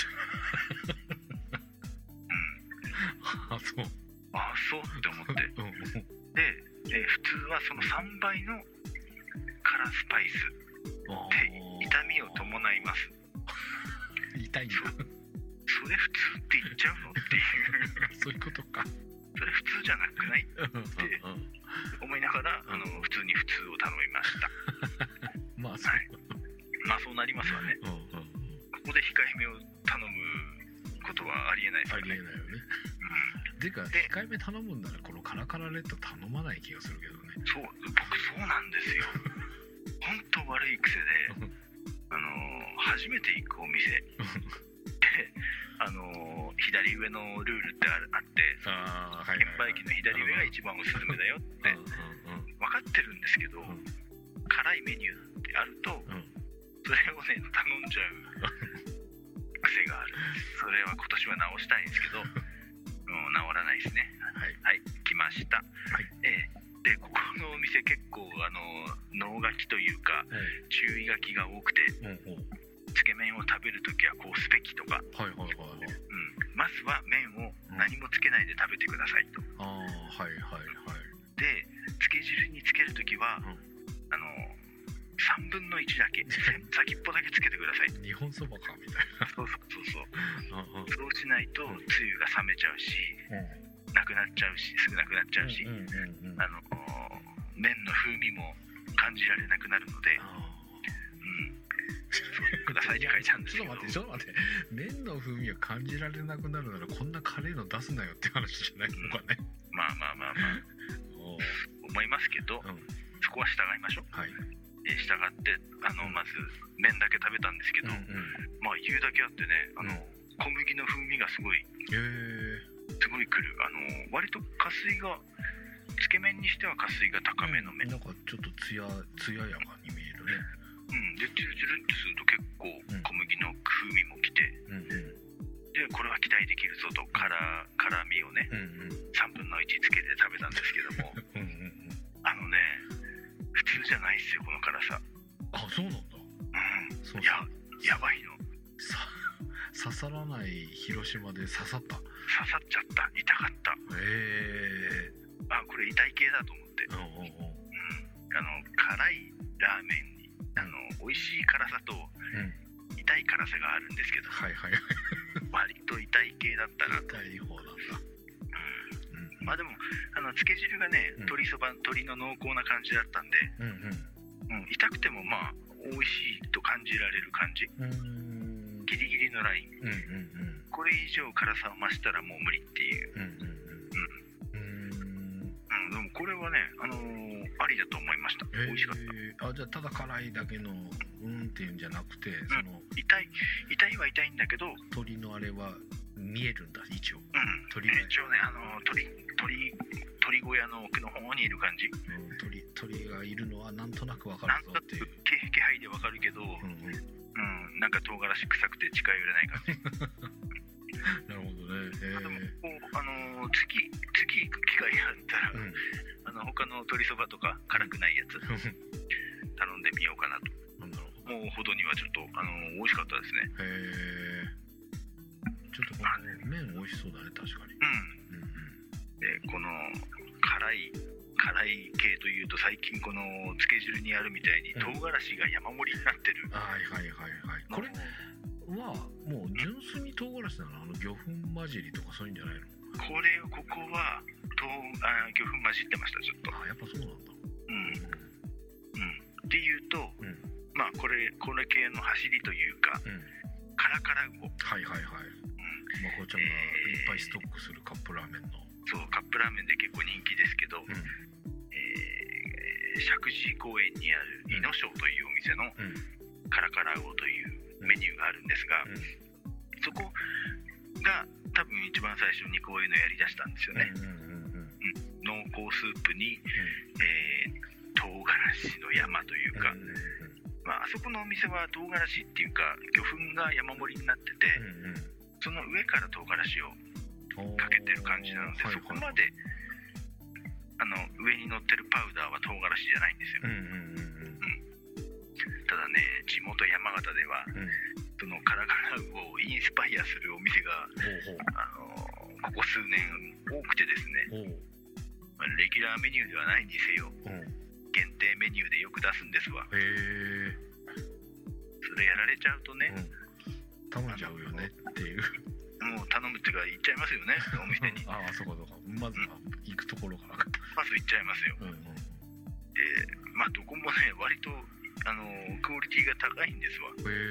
あ、そう
って思ってで、普通はその3倍の辛スパイスで痛みを伴います。
痛いんだ。
それ普通って言っちゃうのっていう
そういうことか。
それ普通じゃなくないって思いながら普通に普通を頼みました。
まあそう、
まあそうなりますわね。ここで控えめを頼むことはありえないですよね。
ありえないよね。てか控えめ頼むんならこのカラカラレッド頼まない気がするけどね。
僕そうなんですよ。本当悪い癖で初めて行くお店で左上のルールってあって券売機の左上が一番おすすめだよって分かってるんですけど、辛いメニューってあるとそれをね頼んじゃう癖があるんです。それは今年は直したいんですけど直らないですね。はい、来ました。でここのお店結構能書きというか、注意書きが多くて、つけ麺を食べるときはこうすべきとか、まずは麺を何もつけないで食べてくださいと。でつけ汁につけるときは、3分の1だけ先っぽだけつけてください。
日本そばかみたいな。
そうそうしないとつゆが冷めちゃうし、なくなっちゃうし、すぐなくなっちゃうし、麺の風味も感じられなくなるので、そうくださいって書いてあるんですけど。
ちょっと待って、麺の風味が感じられなくなるならこんなカレーの出すなよって話じゃないのかね。
まあ思いますけど、そこは従いましょう。従ってまず麺だけ食べたんですけど、まあ言うだけあってね、小麦の風味がすごいくる。割と加水がつけ麺にしては加水が高めの麺、
なんかちょっとつややかに見えるね。
でチュルチュルってすると結構小麦の風味もきて、でこれは期待できるぞと辛みをね、3分の1つけて食べたんですけども普通じゃないっすよこの辛さ。
あ、そうなんだ。
やばいの。
刺さらない広島で刺さった。
刺さっちゃった。痛かった。これ痛い系だと思って、辛いラーメンに美味しい辛さと痛い辛さがあるんですけど、割と痛い系だったなと。
痛い方なんだ。
まあでもつけ汁がね、鶏の濃厚な感じだったんで、痛くてもまあ美味しいと感じられる感じ、ギリギリのライン、これ以上辛さを増したらもう無理っていう。でもこれはねありだと思いました。美味しかった。
じゃあただ辛いだけのっていうんじゃなくて、
痛いは痛いんだけど、
鶏のあれは見えるんだ一応。
一応ね鳥小屋の奥の方にいる感じ。
鳥がいるのはなんとなくわかるぞっていう。
気配でわかるけど、なんか唐辛子臭くて近寄れない感じ。
なるほどね。
でも次行く機会があったら、他の鶏そばとか辛くないやつ頼んでみようかなと。もうほどにはちょっと美味しかったですね。
ちょっとこの麺美味しそうだね、確かに。
でこの辛い系というと、最近このつけ汁にあるみたいに唐辛子が山盛りになってる。これはもう純粋に唐辛子なの？魚粉混じりとかそういうんじゃないの？ここは魚粉混じってました、ちょっと。
やっぱそうなんだ。
っていうと、まあこれ系の走りというか、カラカラ魚。まこちゃんがいっぱいストックするカップラーメンの。そう、カップラーメンで結構人気ですけど、 石神井公園にあるイノショウというお店のカラカラウオというメニューがあるんですが、そこが多分一番最初にこういうのやりだしたんですよね。濃厚スープに、唐辛子の山というか、あそこのお店は唐辛子っていうか魚粉が山盛りになってて、その上から唐辛子をかけてる感じなので、そこまで上に乗ってるパウダーは唐辛子じゃないんですよ。ただね、地元山形では、そのカラカラウオをインスパイアするお店がここ数年多くてですね、レギュラーメニューではないにせよ、限定メニューでよく出すんですわ。それやられちゃうとね、
頼んじゃうよねっていう。
もう頼むっていうか行っちゃいますよね、お店に。
ああ、そうかそうか。まずは行くところから。
まず行っちゃいますよ。で、どこもね、割とクオリティが高いんですわ。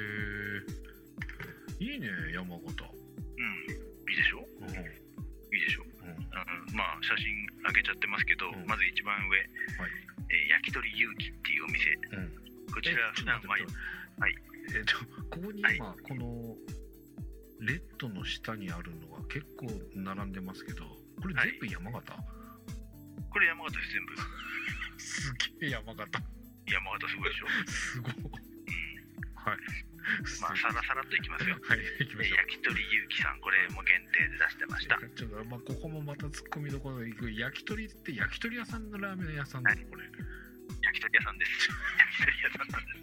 いいね、山形。
いいでしょ。いいでしょ。写真上げちゃってますけど、まず一番上、焼き鳥勇気っていうお店。こちら普段は
ここに今このレッドの下にあるのが結構並んでますけど、これ全部山形？
これ山形です、全部。
すげえ山形。
山形すごいでしょ。
すごい。はい。
さらさらっといきますよ。
はい、行きましょう。
焼き鳥ゆうきさん、これも限定で出してました。
ちょっとここもまたツッコミどころで行く。焼き鳥って焼き鳥屋さんのラーメン屋さんなの、これ？
焼き鳥屋さんです。焼き鳥屋さんなんです。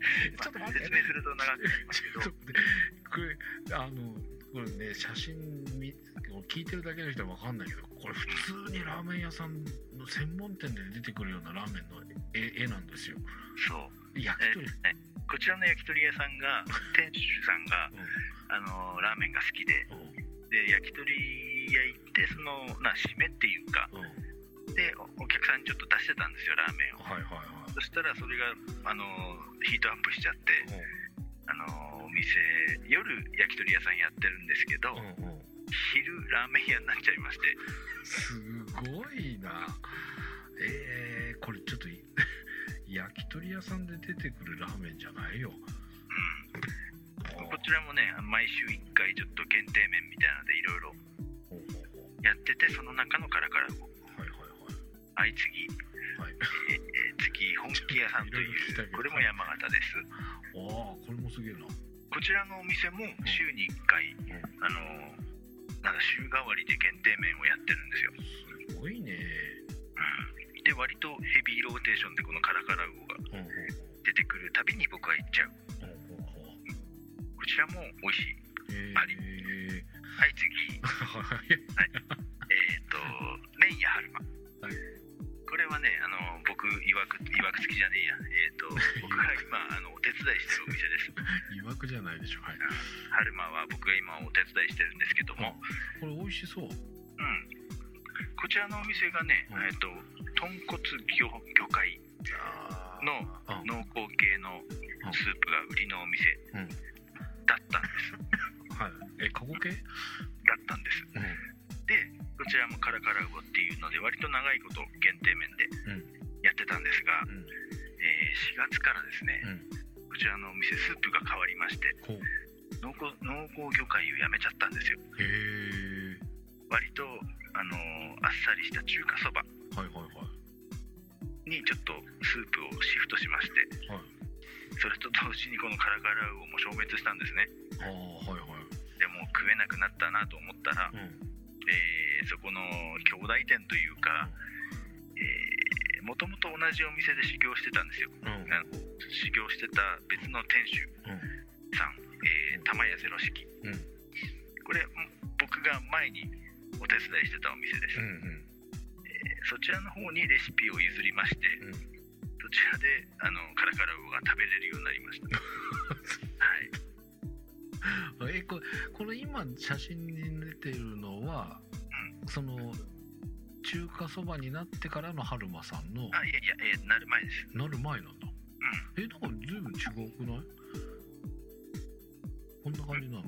ちょっと待って、
説明すると長くなりますけど。
これね、写真を聞いてるだけの人は分かんないけど、これ普通にラーメン屋さんの専門店で出てくるようなラーメンの絵なんですよ。
そう。
焼き鳥。
こちらの焼き鳥屋さんが、店主さんが、ラーメンが好きで、焼き鳥屋行って、締めっていうか、で、お客さんにちょっと出してたんですよ、ラーメンを。そしたら、それが、ヒートアップしちゃって、お店、夜焼き鳥屋さんやってるんですけど、昼ラーメン屋になっちゃいまして。
すごいな。これちょっと焼き鳥屋さんで出てくるラーメンじゃないよ。
こちらもね、毎週1回ちょっと限定麺みたいなのでいろいろやってて、その中のカラカラウオ。次、次本気屋さんというこれも山形です。
これもすげえな。
こちらのお店も週に1回、週替わりで限定麺をやってるんですよ。
すごいね。
で、割とヘビーローテーションでこのカラカラウオが出てくるたびに僕は行っちゃう。こちらも美味しい。次。麺屋春馬。これはね、僕いわくつきじゃねえや。僕が今お手伝いしてるお店です。
いわくじゃないでしょ。
春馬は僕が今お手伝いしてるんですけども、
これ美味しそう。
こちらのお店がね、豚骨魚介の濃厚系のスープが売りのお店だったんです。
過去形？
だったんです。で、こちらもカラカラウオっていうので割と長いこと限定麺でやってたんですが、4月からですね、こちらのお店スープが変わりまして、濃厚魚介をやめちゃったんですよ。割とあっさりした中華そばにちょっとスープをシフトしまして、それと同時にこのカラカラウオも消滅したんですね。でも食えなくなったなと思ったら、そこの兄弟店というか、もともと同じお店で修行してたんですよ。修行してた別の店主さん、玉屋ゼロ式。これ僕が前にお手伝いしてたお店です。そちらの方にレシピを譲りまして、そちらでカラカラウオが食べれるようになりました。
この今写真に出てるのは、その中華そばになってからの春馬さんの。
いや、なる前です。
なる前なんだ。だから随分違くない？こんな感じなのか。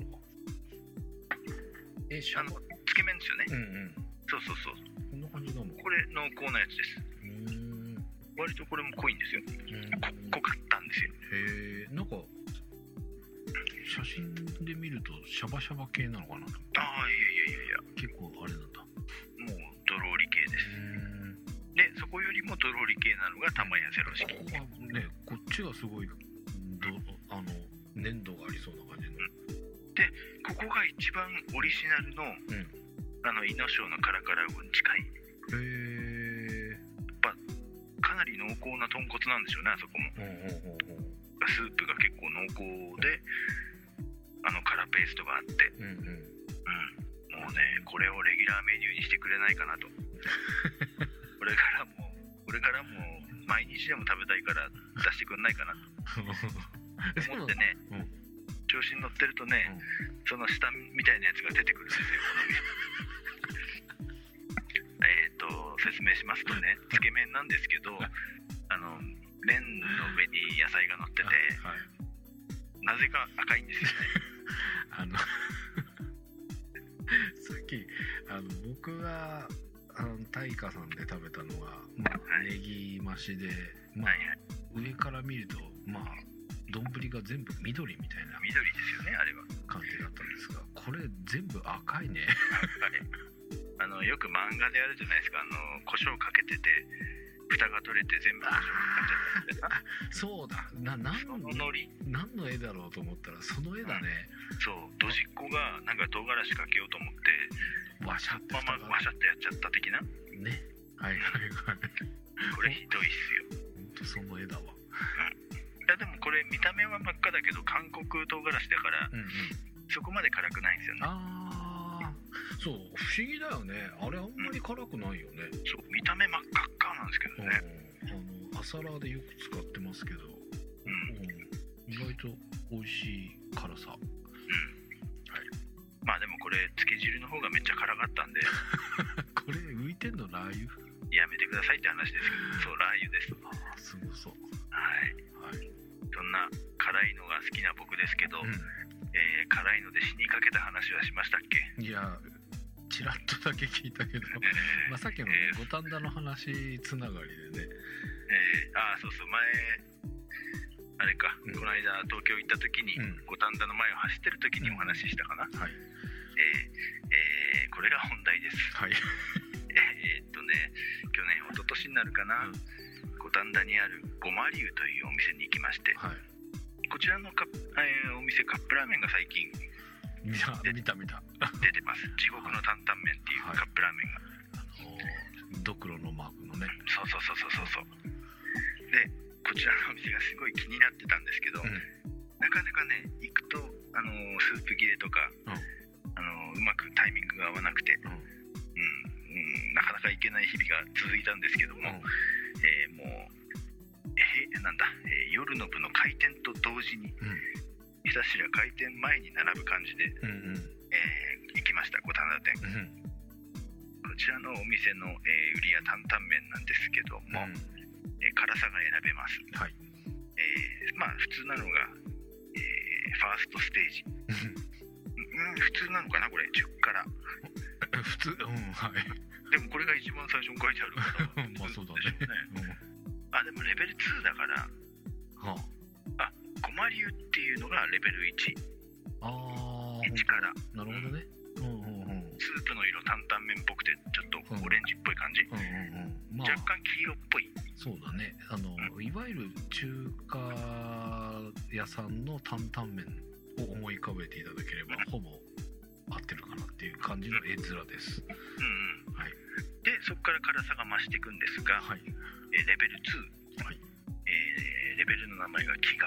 つけ麺ですよね。そう。
こんな感じなのか。
これ濃厚なやつです。 割とこれも濃いんですよ。濃かったんですよ。
へえ。なんか写真で見るとシャバシャバ系なのかな。
ああ、いや
結構あれなんだ。
もうドローリ系です。でそこよりもドローリ系なのが玉屋ゼロ式。
ここはね、こっちがすごい粘度がありそうな感じの、
でここが一番オリジナルの、イノショウのカラカラウオに近い。
へえ。
かなり濃厚な豚骨なんでしょうね、あそこも。スープが結構濃厚で辛ペーストがあって、もうね、これをレギュラーメニューにしてくれないかなと。これからも毎日でも食べたいから出してくんないかなと思ってね、調子に乗ってるとね、その下みたいなやつが出てくるんですよ。説明しますとね、つけ麺なんですけど、麺の上に野菜が乗ってて、なぜか赤いんですよね。
さっき僕が大華さんで食べたのが、ネギ増しで、上から見ると丼が全部緑みたいな
緑ですよね、あれは
感じだったんですが、これ全部赤いね。
よく漫画であるじゃないですか、胡椒かけてて蓋が取れて全部胡椒かかっちゃったみたいな。そうだ、
何の絵だろうと思ったらその絵だね。
そう、ドジっ子がなんか唐辛子かけようと思って
ワシャって
やっちゃった的な
ね。
これひどいっすよ。
ほんとその絵だわ。
いやでもこれ見た目は真っ赤だけど韓国唐辛子だから、そこまで辛くないんですよね。
そう、不思議だよね。あれあんまり辛くないよね。
そう、見た目真っ赤っかなんですけどね。
朝ラーでよく使ってますけど、意外と美味しい辛さ。
まあでもこれつけ汁の方がめっちゃ辛かったんで
これ浮いてんのラー油？
やめてくださいって話ですけど、そう、ラー油です。
すごそう。
そんな辛いのが好きな僕ですけど、辛いので死にかけた話はしましたっけ？
いや、ちらっとだけ聞いたけど、さっきの五反田の話つながりでね。
そうそう、前あれか、この間東京行った時に、五反田の前を走ってる時にお話ししたかな。これが本題です。去年一昨年になるかな、五反田にあるごま龍というお店に行きまして、こちらのお店カップラーメンが最近
見た
出てます。地獄の担々麺っていうカップラーメンが、
ドクロのマークのね。
そうで、こちらのお店がすごい気になってたんですけど、なかなかね、行くとスープ切れとか、うまくタイミングが合わなくて、なかなか行けない日々が続いたんですけども、もう夜の部の開店と同時に、ひたすら開店前に並ぶ感じで、行きました、五反田店。こちらのお店の、売りや担々麺なんですけども、辛さが選べます。普通なのが、ファーストステージ。普通なのかな、これ10辛。
普通、
でもこれが一番最初に書いてあるから
そうだね。
でもレベル2だから、ごま龍っていうのがレベル1。1辛。
なるほどね。
スープの色担々麺っぽくてちょっとオレンジっぽい感じ、若干黄色っぽい。
そうだね。いわゆる中華屋さんの担々麺を思い浮かべていただければ、ほぼ合ってるかなっていう感じの絵面です。でそこから辛さが増していくんですが、レベル2、レベルの名前が飢餓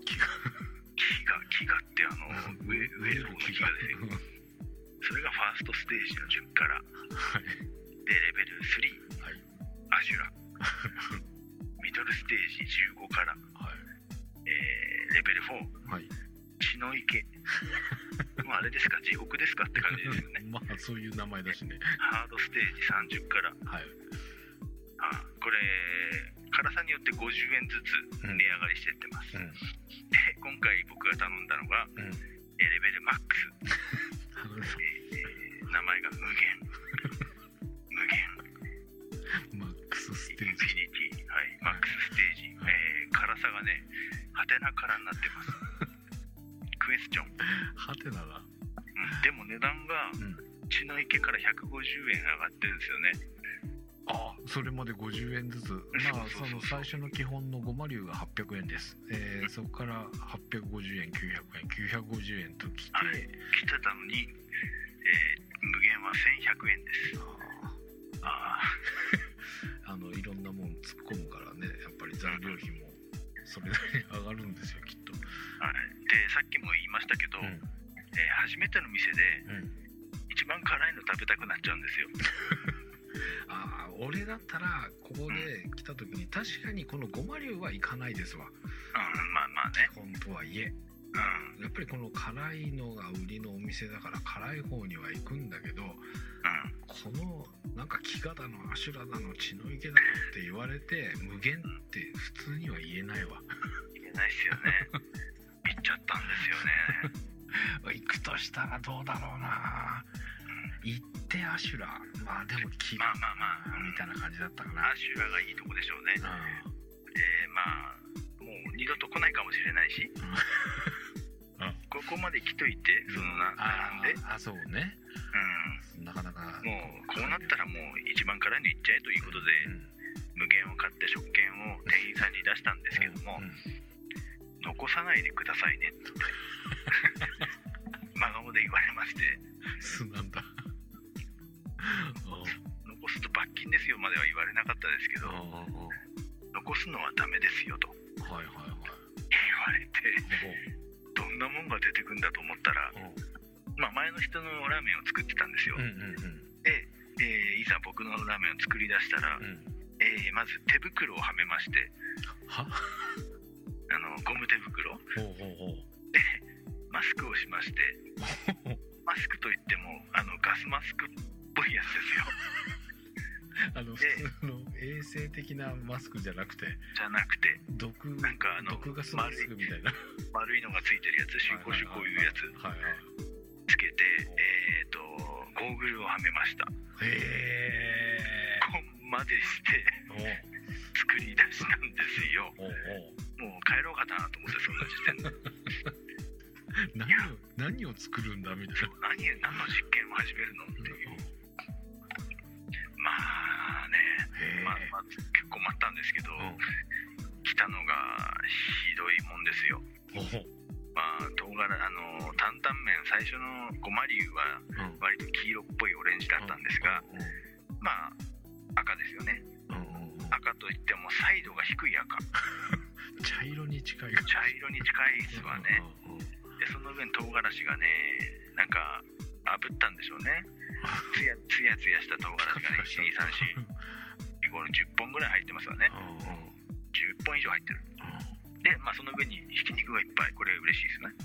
って上の方の飢餓ですよ。それがファーストステージの10辛、でレベル3、アシュラミドルステージ15辛、レベル4、血の池あれですか、地獄ですかって感じですよね。そういう名前だしね。
ハードステージ30辛、これ辛さによって50円ずつ値上がりしていってます。で今回僕が頼んだのが、レベルマックス名前が無限マックスステージ、インフィニティ、マック
はてなだ。
でも値段が血の池から150円上がってるんですよね。
あ、それまで50円ずつ。まあその最初の基本のごま龍が800円です。そこから850円、900円、950円と来て、
はい、来てたのに、無限は1100円です。
いろんなもん突っ込むからね、やっぱり材料費もそれなりに上がるんですよ、きっと。
はい、でさっきも言いましたけど、初めての店で、一番辛いの食べたくなっちゃうんですよ。
俺だったらここで来た時に確かにこのごま龍は行かないですわ。
まあまあね。
本当はいえ。やっぱりこの辛いのが売りのお店だから辛い方には行くんだけど、このなんか飢餓だのアシュラだの血の池だのって言われて無限って普通には言えないわ。
言えないっすよね。行っちゃったんですよね。
行くとしたらどうだろうな。行ってアシュラ、まあでも飢餓みたいな感じだったかな。
アシュラがいいとこでしょうね。まあもう二度と来ないかもしれないし。ここまで来といて、その並んで。
そうね。なかなか。
もうこうなったらもう一番辛いのいっちゃえということで、無限を買って食券を店員さんに出したんですけども、残さないでくださいねって真顔で言われまして。
そうなんだ。
残すと罰金ですよまでは言われなかったですけど、残すのはダメですよと言われて、どんなもんが出てくんだと思ったら、まあ前の人のラーメンを作ってたんですよ。で、いざ僕のラーメンを作り出したら、まず手袋をはめまして、ゴム手袋でマスクをしまして、マスクといってもガスマスクっぽいやつですよ。
普通の衛生的なマスクじゃなくて
なんか
毒ガスマスクみたいな
丸いのがついてるやつ、シュコシュコいうやつつけて、ゴーグルをはめました。こんまでして作り出したんですよ。もう帰ろうかなと思って、そんな時点で
何を作るんだみたいな。
何の実験を始めるのっていう。まあね、結構待ったんですけど、来たのがひどいもんですよ。まあ唐辛担々麺最初のごま龍は割と黄色っぽいオレンジだったんですが、まあ赤ですよね。赤といってもサイドが低い赤。
茶色に近い
ですわね。でその上に唐辛子がね、なんか炙ったんでしょうね。つやつやした唐辛子がね、1、2、3、4、10本ぐらい入ってますわね。10本以上入ってる。で、まあその上にひき肉がいっぱい。これ嬉しいですね。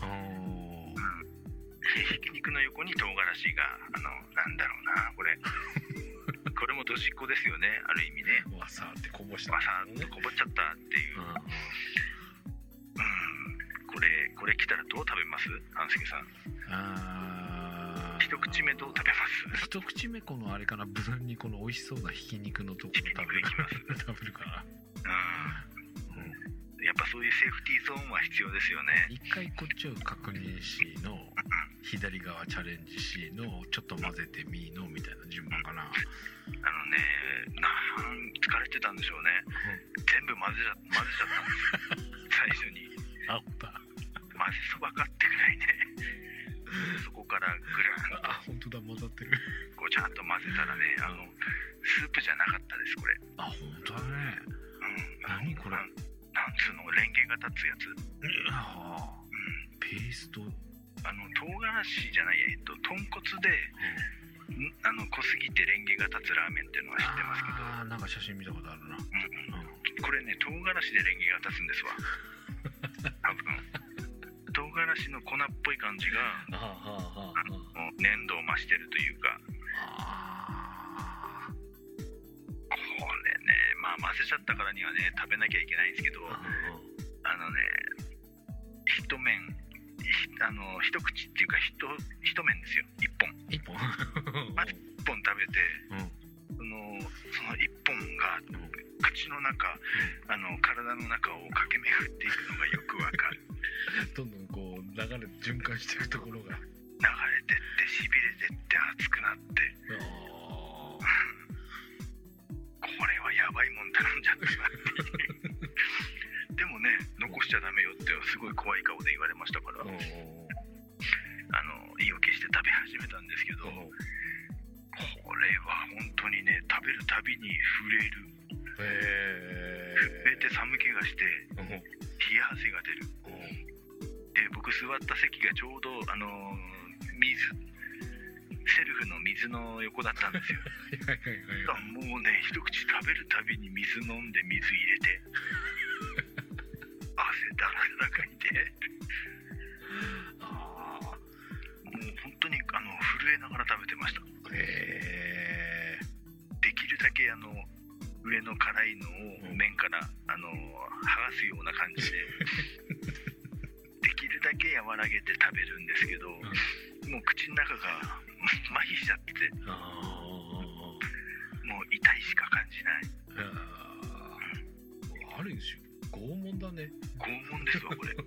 ひき肉の横に唐辛子がなんだろうな、これもドジっ子ですよね、ある意味ね。
わさーってこぼっちゃ
ったっていう。これ来たらどう食べます？半助さん。一口目どう食べます？
一口目このあれかな、無難にこの美味しそうなひき肉のところ食べるかな。
やっぱそういうセーフティーゾーンは必要ですよね。
一回こっちを確認しの、左側チャレンジしの、ちょっと混ぜてみのみたいな順番かな。
疲れてたんでしょうね。全部混ぜちゃったんですよ。最初に。混ぜそばかってぐらいね。そこからぐらい。
本当だ、混ざってる。
こうちゃんと混ぜたらね、スープじゃなかったです、これ。
本当だね。何これ。
なんつうの、レンゲが立つやつ。
ペースト。
唐辛子じゃない、豚骨で、濃すぎてレンゲが立つラーメンっていうのは知ってますけど。
なんか写真見たことあるな。
これね、唐辛子でレンゲが立つんですわ。多分。唐辛子の粉っぽい感じが、粘度を増してるというか。これね、まあ混ぜちゃったからにはね、食べなきゃいけないんですけど、一口っていうか一麺ですよ。一本まず一本食べて、その一本が口の中、体の中を駆け巡っていくのがよくわかる。
どんどんこう流れ循環していくところ風呂が
流れてってしびれてって熱くなって、これはやばいもん頼んじゃったなってでもね、残しちゃダメよってすごい怖い顔で言われましたから、意を決して食べ始めたんですけど、これは本当にね、食べるたびに震える、震えて寒気がして冷や汗が出る。で、僕座った席がちょうどセルフの水の横だったんですよもうね、一口食べるたびに水飲んで水入れて汗だらだらかいてもう本当に震えながら食べてました。できるだけ上の辛いのを麺から剥がすような感じでできるだけ和らげて食べるんですけど、もう口の中が麻痺しちゃってて、もう痛いしか感じない。
ある種拷問だね。
拷問ですわこれいや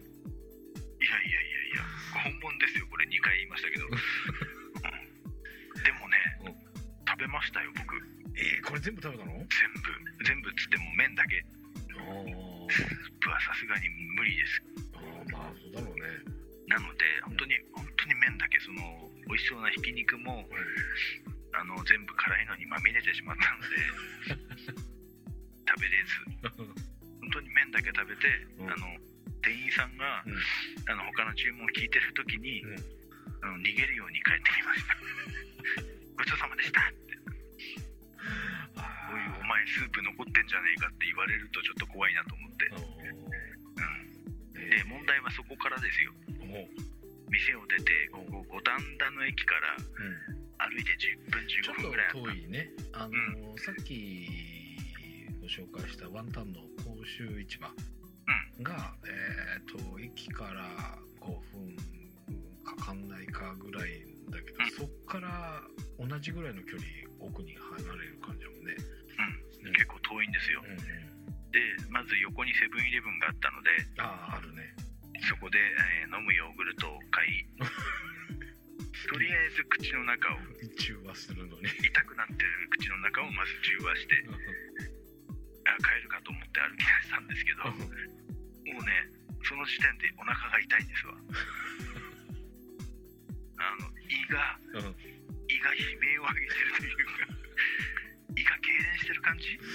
拷問ですよこれ。2回言いましたけどでもね、食べましたよ僕。
これ全部食べたの？
全部っつっても麺だけ。スープはさすがに無理です。
まあそうだろうね。
なので本当に麺だけ、その美味しそうなひき肉も、全部辛いのにまみれてしまったので食べれず本当に麺だけ食べて、店員さんが、他の注文を聞いてる時に、逃げるように帰ってきましたごちそうさまでしたってお前スープ残ってんじゃねえかって言われるとちょっと怖いなと思って、で問題はそこからですよ。店を出てここ五反田の駅から歩いて10分15分ぐらいあった。
ちょっと遠いね。さっきご紹介したワンタンの甲州市場が、駅から5分かかんないかぐらいだけど、そっから同じぐらいの距離奥に離れる感じだもんね。
結構遠いんですよ。でまず横にセブンイレブンがあったので、
あるね。
そこで、飲むヨーグルトを買いとりあえず口の中を
中和するのに
痛くなってる口の中をまず中和して帰るかと思って歩き出したんですけどもうね、その時点でお腹が痛いんですわ胃が悲鳴を上げてるというか胃が痙攣してる感じ。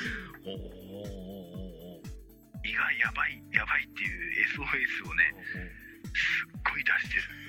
胃がやばいっていう SOS をね、すっごい出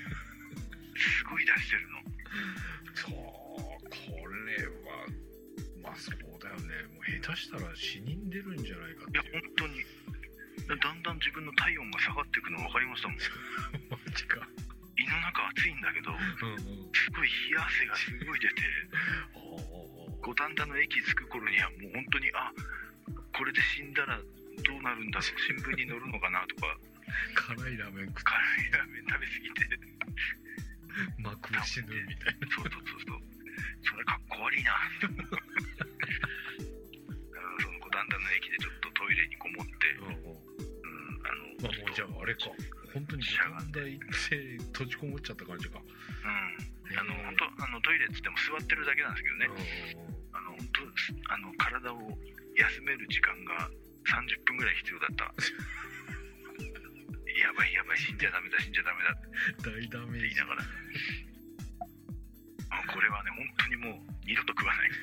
してるの。
そう、これはまあそうだよね。もう下手したら死人出るんじゃないかっていう。
いや本当にだんだん自分の体温が下がっていくの分かりましたもん
マジか。
胃の中暑いんだけど、すごい冷や汗がすごい出て五反田の駅着く頃にはもう本当にこれで死んだらどうなるんだろう、新聞に載るのかなとか
辛いラーメン食べ
過ぎて
マクで死ぬみたいな。
そうそれかっこ悪いなその五反田の駅でちょっとトイレにこもって、
もうじゃああれか、本当に五反田行って閉じこもっちゃった感じか。
本当トイレっつっても座ってるだけなんですけどね、本当体を休める時間が30分ぐらい必要だったやばい死んじゃダメだ
大ダメージ
って言いながらこれはね本当にもう二度と食わない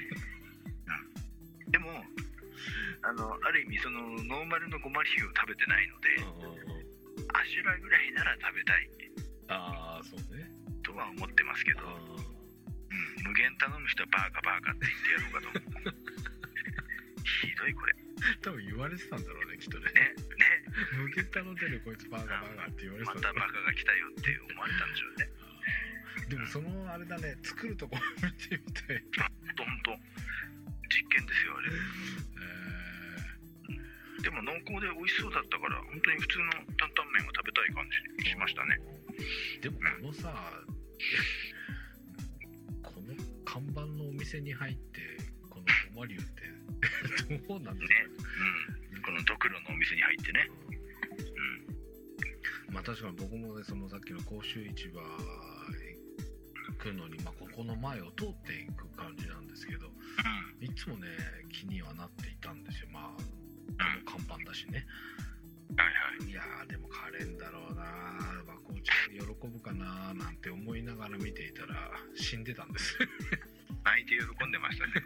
でもある意味そのノーマルのごまりを食べてないのでアシュラぐらいなら食べたい
そうね
とは思ってますけど、無限頼む人はバーカって言ってやろうかと思うひどいこれ
多分言われてたんだろうねきっとね。無限頼んでるこいつバーガーって言われてたんだろう。
またバカが来たよって思われたんでしょうね。
でもそのあれだね、作るとこ見てみたい。
ほんと実験ですよあれ。でも濃厚で美味しそうだったから本当に普通の担々麺を食べたい感じしましたね。
でもこのさ、この看板のお店に入ってこのごま龍ってどうなんだろうね。
このドクロのお店に入ってね。
まあ確かに僕もね、そのさっきの甲州市場来るのに、まあ、ここの前を通っていく感じなんですけど、いつもね気にはなっていたんですよ。まあ看板だしね。
はいはい。
いやーでもカレンだろうな、和光ちゃん喜ぶかななんて思いながら見ていたら死んでたんです
泣いて喜んでましたね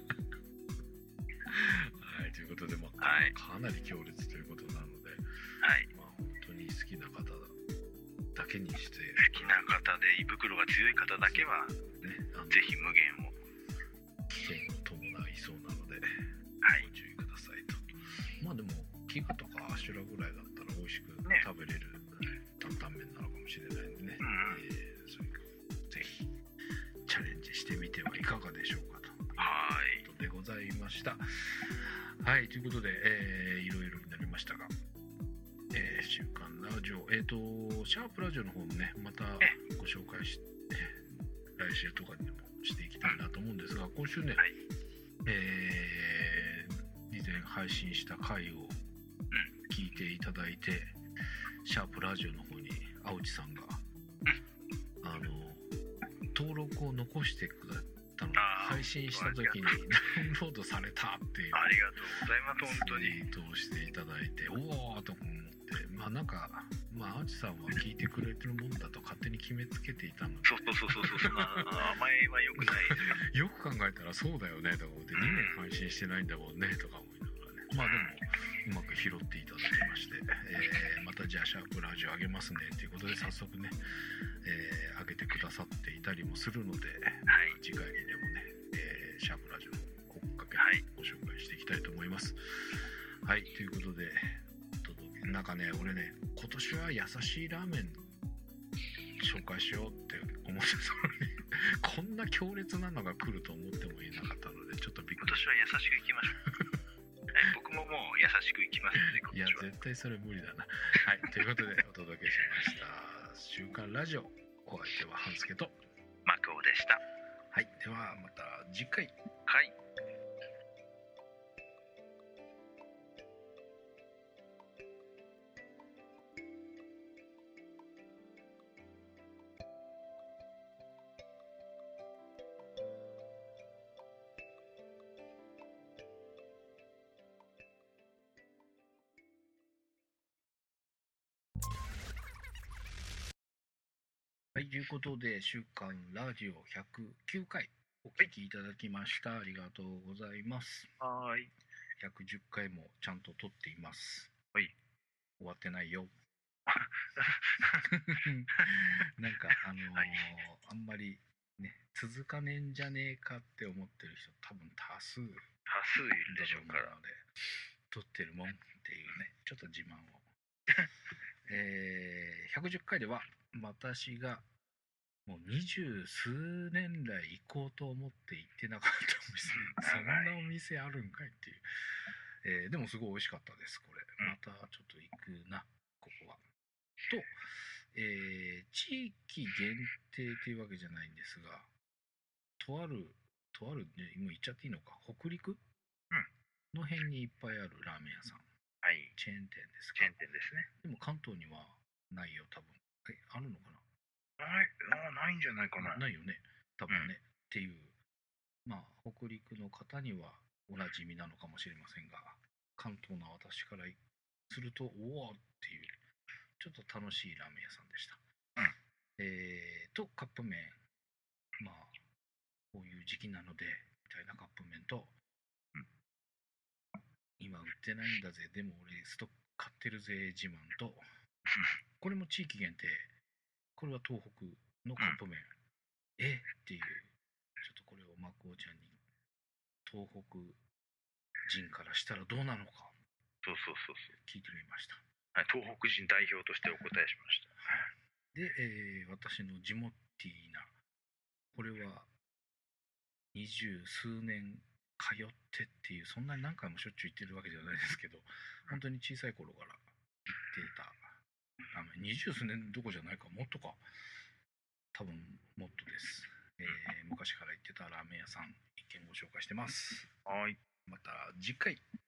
はい、ということで、まあ、
はい、
かなり強烈ということなので、
はい、
まあ、本当に好きな方だけにして、
好きな方で胃袋が強い方だけは、ね、ぜひ無限を
危険を伴いそうなので、
はい、
ご注意くださいと。まあでも飢餓とかアシュラぐらいだったら美味しく
ね
食べれる担々麺なのかもしれないんでね、そういうぜひチャレンジしてみてはいかがでしょうかということでございました。はい、ということで、いろいろになりましたが、週刊ラジオ、シャープラジオの方もね、またご紹介して、来週とかにもしていきたいなと思うんですが、今週ね、
はい、
以前配信した回を聞いていただいて、シャープラジオの方に青地さんが、登録を残してくれたので、配信した時にダウンロードされたっていう、
ありがとうございます。本当に
ツイートをしていただいて、おおと思って、まあなんか、まあ青地さんは聞いてくれてるもんだと勝手に決めつけていたので、
そうそんな甘えは良くないですよ
よく考えたらそうだよねとか思って、2年配信してないんだもんねとか思いながらね、まあでもうまく拾っていただきまして、またじゃあシャープラジオ上げますねということで早速ね、上げてくださっていたりもするので、
はい、
次回にでもね、シャープラジオの追っかけご紹介していきたいと思います。はい、ということでなんかね、俺ね、今年は優しいラーメン紹介しようって思ってたのにこんな強烈なのが来ると思ってもいなかったので、ちょっとびっくり。
今年は優しくいきましょう僕ももう優しくいきますね、今
いや
年は。
絶対それ無理だなはい、ということでお届けしました週刊ラジオ、お相手は半助と
マクオでした。
はい、ではまた次回。
はい。
はい、ということで週刊ラジオ109回お聞きいただきました。ありがとうございます。
はい。
110回もちゃんと撮っています。
はい。
終わってないよなんかはい、あんまりね続かねえんじゃねえかって思ってる人多分多数いる
でしょうから
ので、撮ってるもんっていうね、ちょっと自慢を110回では私がもう20数年来行こうと思って行ってなかったお店そんなお店あるんかいっていう、でもすごい美味しかったです。これまたちょっと行くなここはと、地域限定というわけじゃないんですが、とあるね、もう言っちゃっていいのか、北陸の辺にいっぱいあるラーメン屋さん、
はい、
チェーン店ですか。
チェーン店ですね。
でも関東にはないよ多分。あるのかな。
ないんじゃないかな。
ないよね多分ね、っていう、まあ北陸の方にはおなじみなのかもしれませんが、関東の私からするとおおっていうちょっと楽しいラーメン屋さんでした。とカップ麺、まあこういう時期なのでみたいなカップ麺と、今売ってないんだぜでも俺ストック買ってるぜ自慢とこれも地域限定、これは東北のカップ麺、っていう、ちょっとこれをマコちゃんに東北人からしたらどうなのか聞いてみました。
はい、東北人代表としてお答えしました。
はい、で、私のジモティーな、これは20数年通ってっていう、そんなに何回もしょっちゅう行ってるわけじゃないですけど、本当に小さい頃から行ってたラーメン、20数年どこじゃないか、もっとか、多分もっとです。昔から行ってたラーメン屋さん、一軒ご紹介してます。
はい。
また次回。